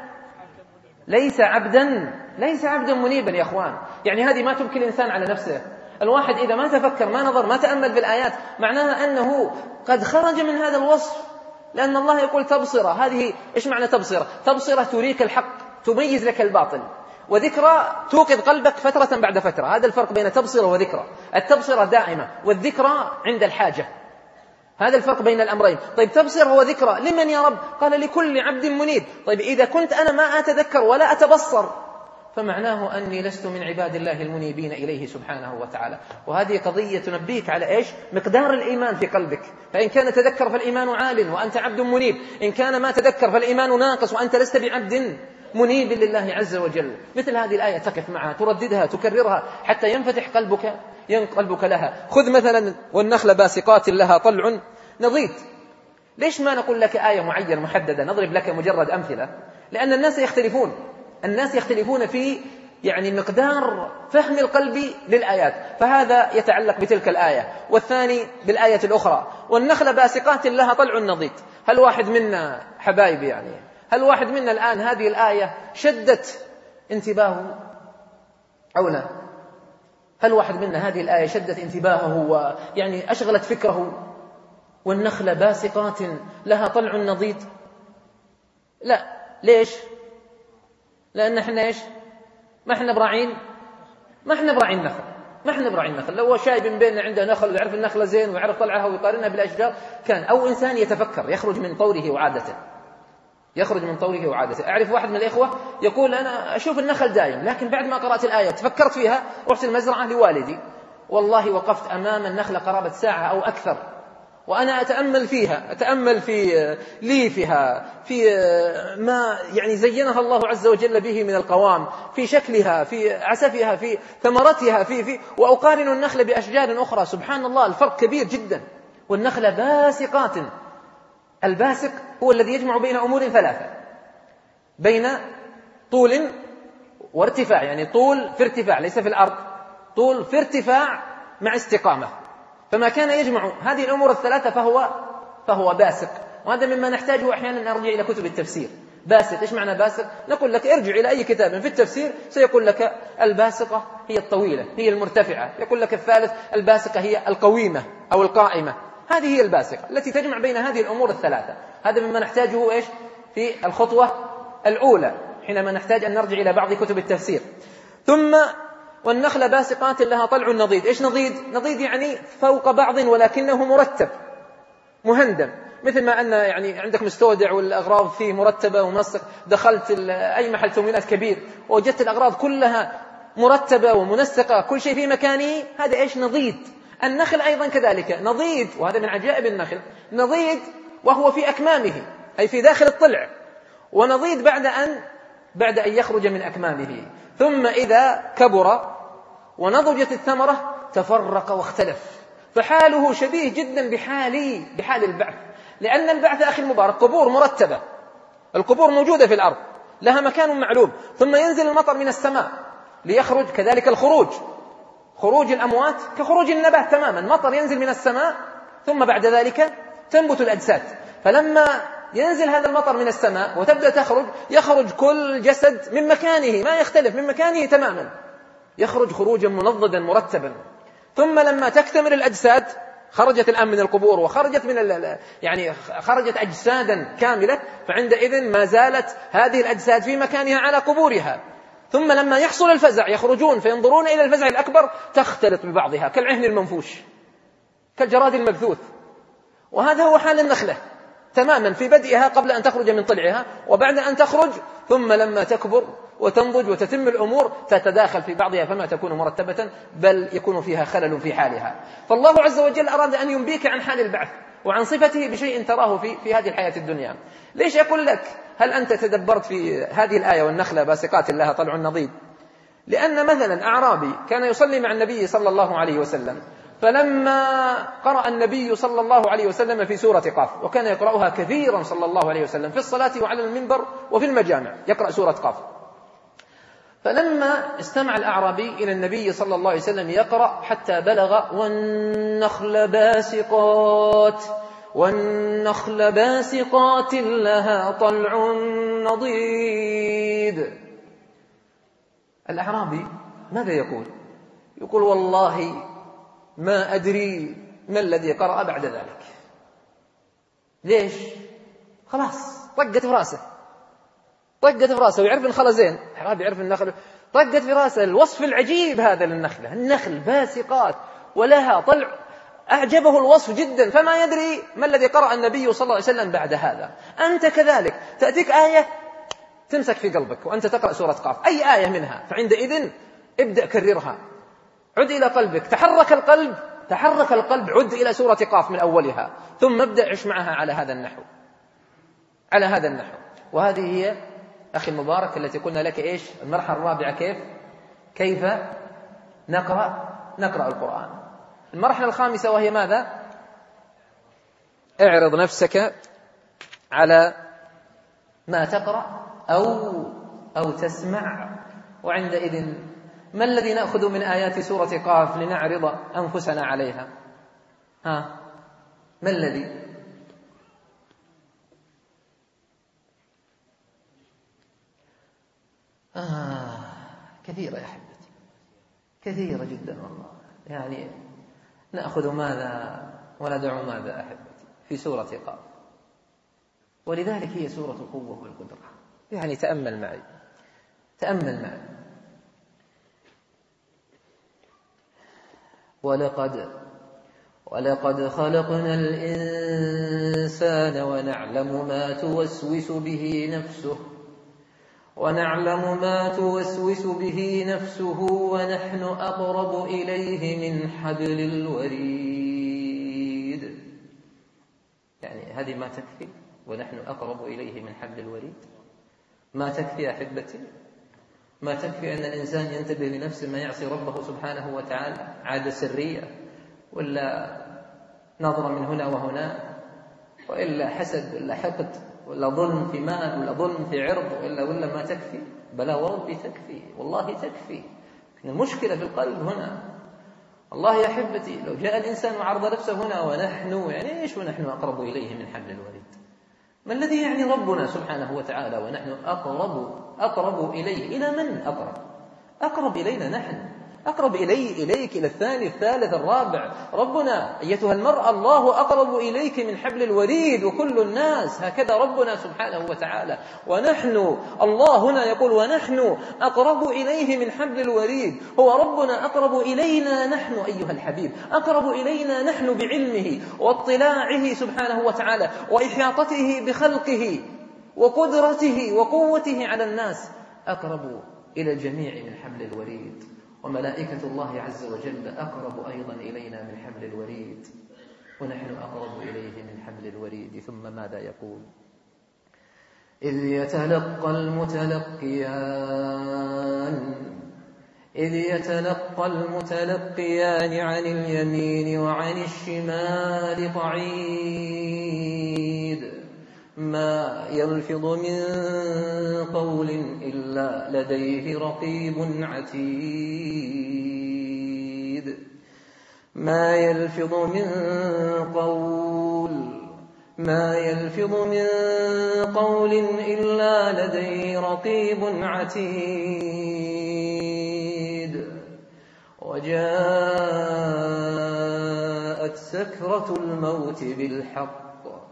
ليس عبدا ليس عبدا منيبا يا أخوان. يعني هذه ما تمكن الإنسان على نفسه. الواحد إذا ما تفكر ما نظر ما تأمل في الآيات معناها أنه قد خرج من هذا الوصف، لأن الله يقول تبصرة. هذه إيش معنى تبصرة؟ تبصرة تريك الحق، تميز لك الباطل. وذكرى توقظ قلبك فترة بعد فترة. هذا الفرق بين تبصرة وذكرى. التبصرة دائمة والذكرى عند الحاجة. هذا الفرق بين الأمرين. طيب تبصرة وذكرى لمن يا رب؟ قال لكل عبد منيب. طيب إذا كنت أنا ما أتذكر ولا أتبصر فمعناه أني لست من عباد الله المنيبين إليه سبحانه وتعالى. وهذه قضية تنبيك على إيش؟ مقدار الإيمان في قلبك. فإن كان تذكر فالإيمان عال وأنت عبد منيب، إن كان ما تذكر فالإيمان ناقص وأنت لست بعبد منيب لله عز وجل، مثل هذه الآية تقف معها ترددها تكررها حتى ينفتح قلبك قلبك لها. خذ مثلا والنخل باسقات لها طلع نضيد. ليش ما نقول لك آية معينة محددة؟ نضرب لك مجرد أمثلة، لأن الناس يختلفون الناس يختلفون في يعني مقدار فهم القلب للآيات، فهذا يتعلق بتلك الآية، والثاني بالآية الأخرى. والنخل باسقات لها طلع نضيد. هل واحد منا حبايبي يعني هل واحد منا الآن هذه الآية شدت انتباهه أو لا؟ هل واحد منا هذه الآية شدت انتباهه ويعني أشغلت فكره؟ والنخل باسقات لها طلع نضيد. لا. ليش؟ لأن احنا ايش؟ ما احنا براعين ما احنا براعين النخل ما احنا براعين النخل. لو شايب بيننا عنده نخل ويعرف النخلة زين ويعرف طلعها ويقارنها بالأشجار كان. أو إنسان يتفكر يخرج من طوره وعادته يخرج من طوره وعادته. أعرف واحد من الإخوة يقول أنا أشوف النخل دايم، لكن بعد ما قرأت الآية تفكرت فيها رحت المزرعة لوالدي، والله وقفت أمام النخلة قرابة ساعة أو أكثر وأنا أتأمل فيها أتأمل في ليفها، في ما يعني زينها الله عز وجل به من القوام، في شكلها، في عسفها، في ثمرتها، في في وأقارن النخل بأشجار أخرى. سبحان الله الفرق كبير جدا. والنخل باسقات. الباسق هو الذي يجمع بين أمور ثلاثة، بين طول وارتفاع، يعني طول في ارتفاع ليس في الأرض، طول في ارتفاع مع استقامة. فما كان يجمع هذه الأمور الثلاثة فهو فهو باسق. وهذا مما نحتاجه أحيانا نرجع إلى كتب التفسير. باسق، إيش معنى باسق؟ نقول لك ارجع إلى أي كتاب في التفسير سيقول لك الباسقة هي الطويلة هي المرتفعة، يقول لك الثالث الباسقة هي القويمة أو القائمة. هذه هي الباسقة التي تجمع بين هذه الأمور الثلاثة. هذا مما نحتاجه إيش في الخطوة الأولى حينما نحتاج أن نرجع إلى بعض كتب التفسير. ثم والنخل باسقات لها طلع نضيد. إيش نضيد؟ نضيد يعني فوق بعض ولكنه مرتب مهندم، مثل ما أن يعني عندك مستودع والأغراض فيه مرتبة ومنسق، دخلت أي محل تومينات كبير ووجدت الأغراض كلها مرتبة ومنسقة كل شيء في مكانه، هذا إيش؟ نضيد. النخل أيضا كذلك نضيد، وهذا من عجائب النخل، نضيد وهو في أكمامه أي في داخل الطلع، ونضيد بعد أن بعد أن يخرج من أكمامه. ثم إذا كبر ونضجت الثمرة تفرق واختلف، فحاله شبيه جدا بحال بحال البعث. لأن البعث أخي المبارك قبور مرتبة، القبور موجودة في الأرض لها مكان معلوم، ثم ينزل المطر من السماء ليخرج. كذلك الخروج، خروج الأموات كخروج النبات تماما، مطر ينزل من السماء ثم بعد ذلك تنبت الأجساد. فلما ينزل هذا المطر من السماء وتبدأ تخرج، يخرج كل جسد من مكانه ما يختلف من مكانه تماما، يخرج خروجا منضدا مرتبا. ثم لما تكتمل الأجساد خرجت الآن من القبور وخرجت من يعني خرجت أجسادا كاملة، فعندئذ ما زالت هذه الأجساد في مكانها على قبورها. ثم لما يحصل الفزع يخرجون فينظرون إلى الفزع الأكبر تختلط ببعضها كالعهن المنفوش كالجراد المبثوث. وهذا هو حال النخلة تماما في بدئها قبل أن تخرج من طلعها، وبعد أن تخرج ثم لما تكبر وتنضج وتتم الأمور تتداخل في بعضها فما تكون مرتبة بل يكون فيها خلل في حالها. فالله عز وجل أراد أن ينبيك عن حال البعث وعن صفته بشيء تراه في, في هذه الحياة الدنيا. ليش أقول لك هل أنت تدبرت في هذه الآية والنخلة باسقات لها طلع نضيد؟ لأن مثلا أعرابي كان يصلي مع النبي صلى الله عليه وسلم، فلما قرأ النبي صلى الله عليه وسلم في سورة قاف، وكان يقرأها كثيرا صلى الله عليه وسلم في الصلاة وعلى المنبر وفي المجامع يقرأ سورة قاف، فلما استمع الأعرابي إلى النبي صلى الله عليه وسلم يقرأ حتى بلغ والنخل باسقات والنخل باسقات لها طلع نضيد، الأعرابي ماذا يقول؟ يقول والله ما أدري ما الذي قرأ بعد ذلك. ليش؟ خلاص طقت في راسه طقت في راسه ويعرف النخل زين، أعرابي يعرف النخل، طقت في راسه الوصف العجيب هذا للنخلة، النخل باسقات ولها طلع، أعجبه الوصف جدا، فما يدري ما الذي قرأ النبي صلى الله عليه وسلم بعد هذا. أنت كذلك تأتيك آية تمسك في قلبك وأنت تقرأ سورة قاف، أي آية منها، فعندئذ ابدأ كررها، عد إلى قلبك، تحرك القلب تحرك القلب عد إلى سورة قاف من أولها، ثم ابدأ عش معها على هذا النحو على هذا النحو. وهذه هي أخي المبارك التي قلنا لك إيش المرحلة الرابعة، كيف كيف نقرأ نقرأ القرآن. المرحلة الخامسة وهي ماذا؟ اعرض نفسك على ما تقرأ أو أو تسمع. وعندئذ ما الذي نأخذ من آيات سورة قاف لنعرض أنفسنا عليها؟ ها ما الذي؟ آه كثيرة يا حبتي، كثيرة جدا والله. يعني نأخذ ماذا وندع ماذا أحبتي في سورة قاف، ولذلك هي سورة القوة والقدرة. يعني تأمل معي تأمل معي. ولقد ولقد خلقنا الإنسان ونعلم ما توسوس به نفسه ونعلم ما توسوس به نفسه ونحن أقرب إليه من حبل الوريد. يعني هذه ما تكفي؟ ونحن أقرب إليه من حبل الوريد ما تكفي يا أحبتي؟ ما تكفي أن الإنسان ينتبه لنفسه ما يعصي ربه سبحانه وتعالى عادة سرية، ولا نظرة من هنا وهنا، وإلا حسد، ولا حقد، ولا ظلم في مال، ولا ظلم في عرض، ولا ولا ما تكفي؟ بلا وربي تكفي، والله تكفي. المشكلة في القلب هنا. الله يا أحبتي لو جاء الإنسان وعرض نفسه هنا ونحن، يعني إيش ونحن أقرب إليه من حبل الوريد؟ ما الذي يعني ربنا سبحانه وتعالى ونحن أقرب أقرب إليه؟ إلى من أقرب؟ أقرب إلينا نحن، أقرب إلي إليك، إلى الثاني الثالث الرابع. ربنا أيتها المرأة الله أقرب إليك من حبل الوريد وكل الناس، هكذا ربنا سبحانه وتعالى. ونحن، الله هنا يقول ونحن أقرب إليه من حبل الوريد. هو ربنا أقرب إلينا نحن أيها الحبيب، أقرب إلينا نحن بعلمه واطلاعه سبحانه وتعالى وإحاطته بخلقه وقدرته وقوته على الناس، أقرب إلى الجميع من حبل الوريد. وملائكة الله عز وجل أقرب أيضا إلينا من حبل الوريد، ونحن أقرب إليه من حبل الوريد. ثم ماذا يقول؟ إذ يتلقى المتلقيان إذ يتلقى المتلقيان عن اليمين وعن الشمال قعيد ما يلفظ من قول إلا لديه رقيب عتيد. ما يلفظ من قول ما يلفظ من قول إلا لديه رقيب عتيد. وجاءت سكرة الموت بالحق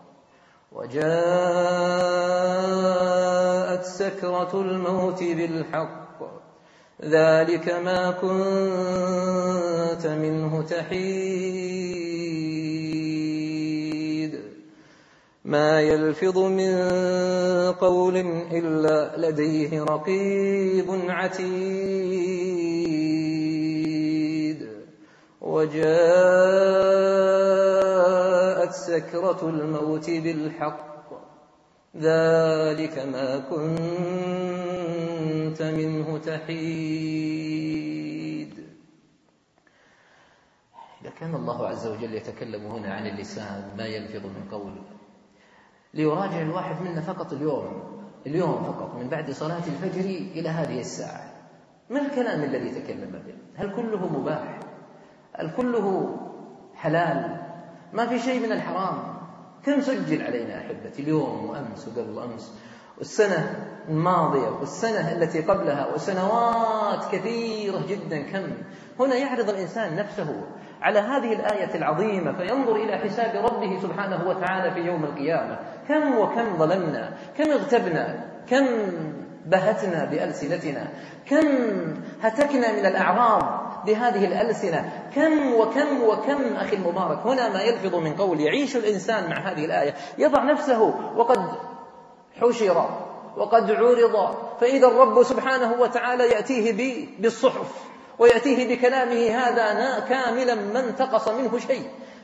وجاءت سكرة الموت بالحق ذلك ما كنت منه تحيد. ما يلفظ من قول إلا لديه رقيب عتيد. وجاءت سكرة الموت بالحق ذلك ما كنت منه تحيد. إذا كان الله عز وجل يتكلم هنا عن اللسان ما يلفظ من قول، ليراجع الواحد منا فقط اليوم اليوم فقط من بعد صلاة الفجر إلى هذه الساعة، ما الكلام الذي تكلم به؟ هل كله مباح؟ هل كله حلال؟ ما في شيء من الحرام؟ كم سجل علينا أحبتي اليوم وأمس وقبل أمس والسنة الماضية والسنة التي قبلها وسنوات كثيرة جدا. كم هنا يعرض الإنسان نفسه على هذه الآية العظيمة فينظر إلى حساب ربه سبحانه وتعالى في يوم القيامة. كم وكم ظلمنا، كم اغتبنا، كم بهتنا بألسنتنا، كم هتكنا من الأعراض بهذه الألسنة، كم وكم وكم. أخي المبارك هنا ما يلفظ من قول. يعيش الإنسان مع هذه الآية، يضع نفسه وقد حشر وقد عرض، فإذا الرب سبحانه وتعالى يأتيه بالصحف ويأتيه بكلامه هذا كاملا ما انتقص منه شيء.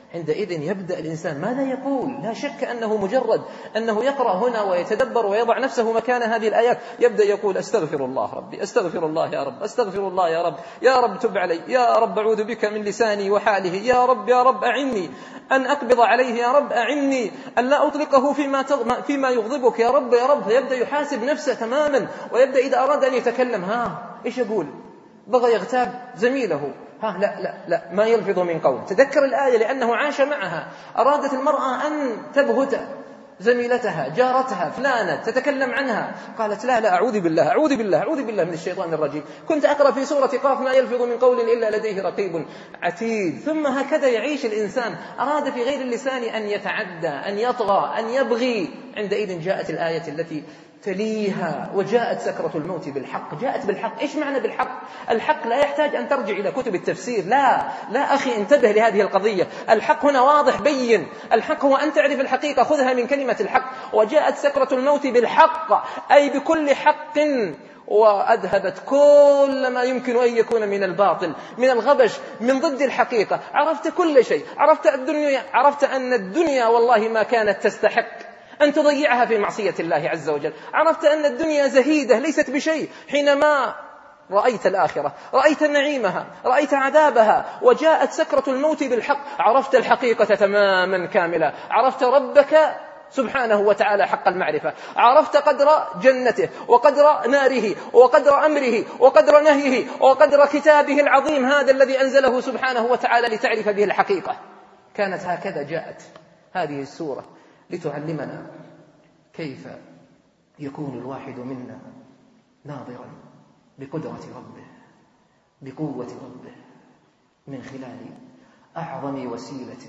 عندئذ يبدأ الإنسان ماذا يقول؟ لا شك أنه مجرد أنه يقرأ هنا ويتدبر ويضع نفسه مكان هذه الآيات يبدأ يقول أستغفر الله ربي، أستغفر الله يا رب، أستغفر الله يا رب، يا رب تب علي، يا رب أعوذ بك من لساني وحاله، يا رب يا رب أعني أن أقبض عليه، يا رب أعني أن لا أطلقه فيما, فيما يغضبك، يا رب يا رب. يبدأ يحاسب نفسه تماما، ويبدأ إذا أراد أن يتكلم ها إيش يقول؟ بغى يغتاب زميله، ها لا لا لا ما يلفظ من قول. تذكر الآية لأنه عاش معها. أرادت المرأة أن تبهت زميلتها جارتها فلانة تتكلم عنها، قالت لا لا أعوذ بالله أعوذ بالله أعوذ بالله من الشيطان الرجيم، كنت أقرأ في سورة قاف ما يلفظ من قول إلا لديه رقيب عتيد. ثم هكذا يعيش الإنسان. أراد في غير اللسان أن يتعدى أن يطغى أن يبغي، عندئذ جاءت الآية التي تليها وجاءت سكرة الموت بالحق. جاءت بالحق. إيش معنى بالحق؟ الحق لا يحتاج أن ترجع إلى كتب التفسير، لا لا أخي انتبه لهذه القضية. الحق هنا واضح بين. الحق هو أن تعرف الحقيقة، خذها من كلمة الحق. وجاءت سكرة الموت بالحق أي بكل حق، وأذهبت كل ما يمكن أن يكون من الباطل من الغبش من ضد الحقيقة. عرفت كل شيء، عرفت الدنيا، عرفت أن الدنيا والله ما كانت تستحق أن تضيعها في معصية الله عز وجل. عرفت أن الدنيا زهيدة ليست بشيء حينما رأيت الآخرة، رأيت نعيمها، رأيت عذابها. وجاءت سكرة الموت بالحق. عرفت الحقيقة تماما كاملة، عرفت ربك سبحانه وتعالى حق المعرفة، عرفت قدر جنته وقدر ناره وقدر أمره وقدر نهيه وقدر كتابه العظيم هذا الذي أنزله سبحانه وتعالى لتعرف به الحقيقة. كانت هكذا جاءت هذه السورة لتعلمنا كيف يكون الواحد منا ناظرا بقدرة ربه بقوة ربه من خلال أعظم وسيلة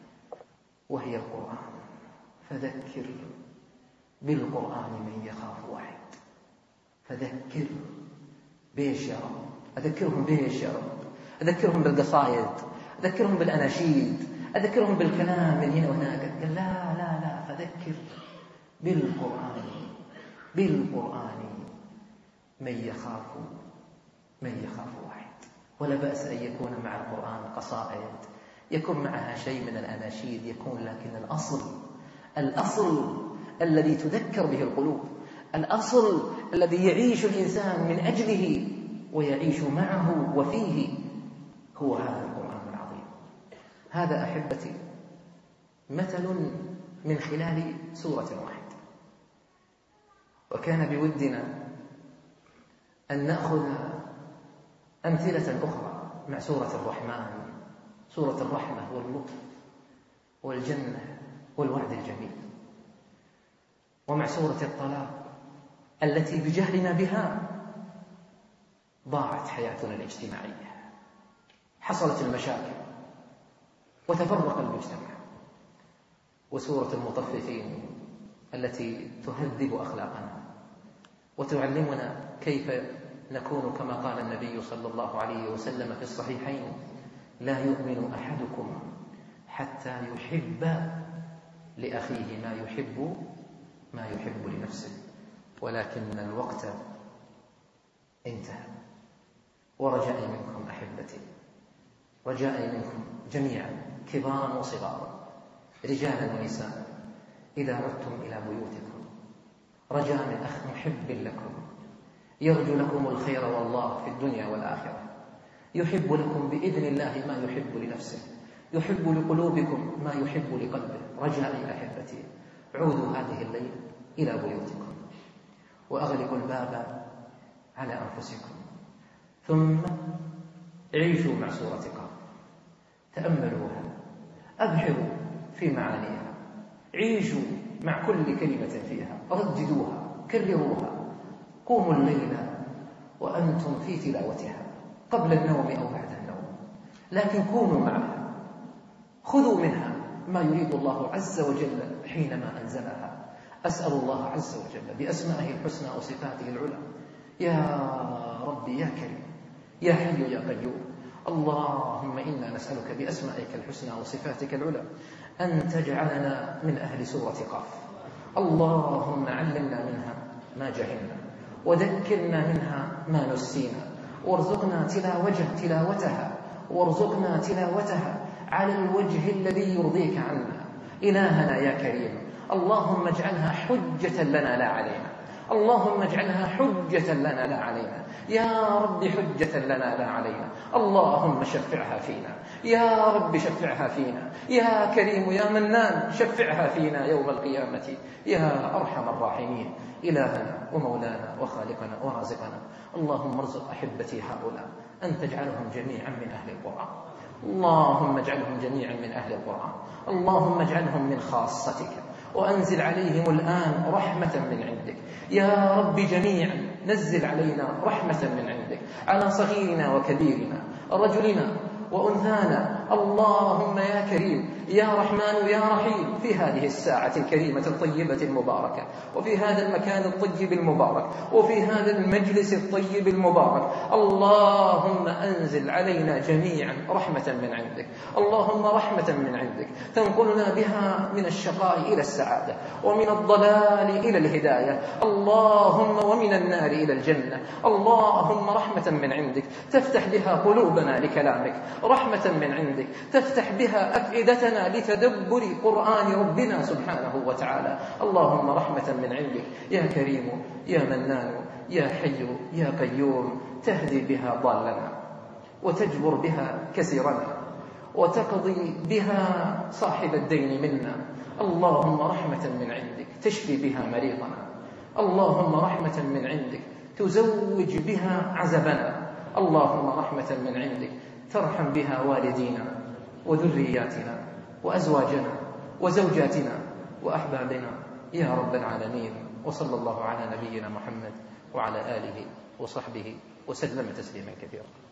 وهي القرآن. فذكر بالقرآن من يخاف وعيد. فذكر بيش يا رب؟ أذكرهم بيش يا رب؟ أذكرهم بالقصائد، أذكرهم بالأناشيد، أذكرهم بالكلام من هنا وهناك؟ قال لا لا لا، فذكر بالقرآن بالقرآن من يخاف من يخاف وعيد. ولا بأس أن يكون مع القرآن قصائد، يكون معها شيء من الأناشيد، يكون لكن الأصل الأصل الذي تذكر به القلوب، الأصل الذي يعيش الإنسان من أجله ويعيش معه وفيه هو هذا القرآن العظيم. هذا أحبتي مثل من خلال سورة واحدة. وكان بودنا أن نأخذ أمثلة أخرى مع سورة الرحمن، سورة الرحمة واللطف والجنة والوعد الجميل، ومع سورة الطلاق التي بجهلنا بها ضاعت حياتنا الاجتماعية، حصلت المشاكل وتفرق المجتمع، وسورة المطففين التي تهذب أخلاقنا وتعلمنا كيف نكون كما قال النبي صلى الله عليه وسلم في الصحيحين: لا يؤمن أحدكم حتى يحب لأخيه ما يحب ما يحب لنفسه. ولكن الوقت انتهى، ورجائي منكم أحبتي، رجائي منكم جميعا كبارا وصغارا رجالا ونساء إذا عدتم إلى بيوتكم رجاء من أخ محب لكم يرجو لكم الخير والله في الدنيا والآخرة، يحب لكم بإذن الله ما يحب لنفسه، يحب لقلوبكم ما يحب لقلبه. رجائي أحبتي عودوا هذه الليلة إلى بيوتكم وأغلقوا الباب على أنفسكم، ثم عيشوا مع سورة قاف، تأملوها، أبحروا في معانيها، عيشوا مع كل كلمة فيها، رددوها، كرروها، قوموا الليل وأنتم في تلاوتها قبل النوم أو بعد النوم، لكن كونوا معها، خذوا منها ما يريد الله عز وجل حينما أنزلها. أسأل الله عز وجل بأسمائه الحسنى وصفاته العلى، يا ربي يا كريم يا حي يا قيوم، اللهم إنا نسألك بأسمائك الحسنى وصفاتك العلى أن تجعلنا من أهل سورة قاف. اللهم علمنا منها ما جهلنا، وذكرنا منها ما نسينا، وارزقنا تلاوتها وارزقنا تلاوتها على الوجه الذي يرضيك عنا. إلهنا يا كريم، اللهم اجعلها حجة لنا لا علينا، اللهم اجعلها حجة لنا لا علينا يا رب، حجة لنا لا علينا. اللهم شفعها فينا يا رب، شفعها فينا يا كريم يا منان، شفعها فينا يوم القيامة يا أرحم الراحمين. إلهنا ومولانا وخالقنا ورازقنا، اللهم ارزق أحبتي هؤلاء أن تجعلهم جميعا من أهل القرآن، اللهم اجعلهم جميعا من أهل القرآن، اللهم اجعلهم من خاصتك، وأنزل عليهم الآن رحمة من عندك يا رب جميعا. نزل علينا رحمة من عندك على صغيرنا وكبيرنا، رجلنا وأنثانا. اللهم يا كريم يا رحمن يا رحيم، في هذه الساعة الكريمة الطيبة المباركة، وفي هذا المكان الطيب المبارك، وفي هذا المجلس الطيب المبارك، اللهم أنزل علينا جميعا رحمة من عندك، اللهم رحمة من عندك تنقلنا بها من الشقاء إلى السعادة، ومن الضلال إلى الهداية، اللهم ومن النار إلى الجنة. اللهم رحمة من عندك تفتح بها قلوبنا لكلامك، رحمة من عندك تفتح بها أفئدتنا لتدبر قرآن ربنا سبحانه وتعالى. اللهم رحمة من عندك يا كريم يا منان يا حي يا قيوم، تهدي بها ضالنا، وتجبر بها كسرنا، وتقضي بها صاحب الدين منا. اللهم رحمة من عندك تشفي بها مريضنا، اللهم رحمة من عندك تزوج بها عزبنا، اللهم رحمة من عندك ترحم بها والدينا وذرياتنا وأزواجنا وزوجاتنا وأحبابنا يا رب العالمين. وصلى الله على نبينا محمد وعلى آله وصحبه وسلم تسليما كثيرا.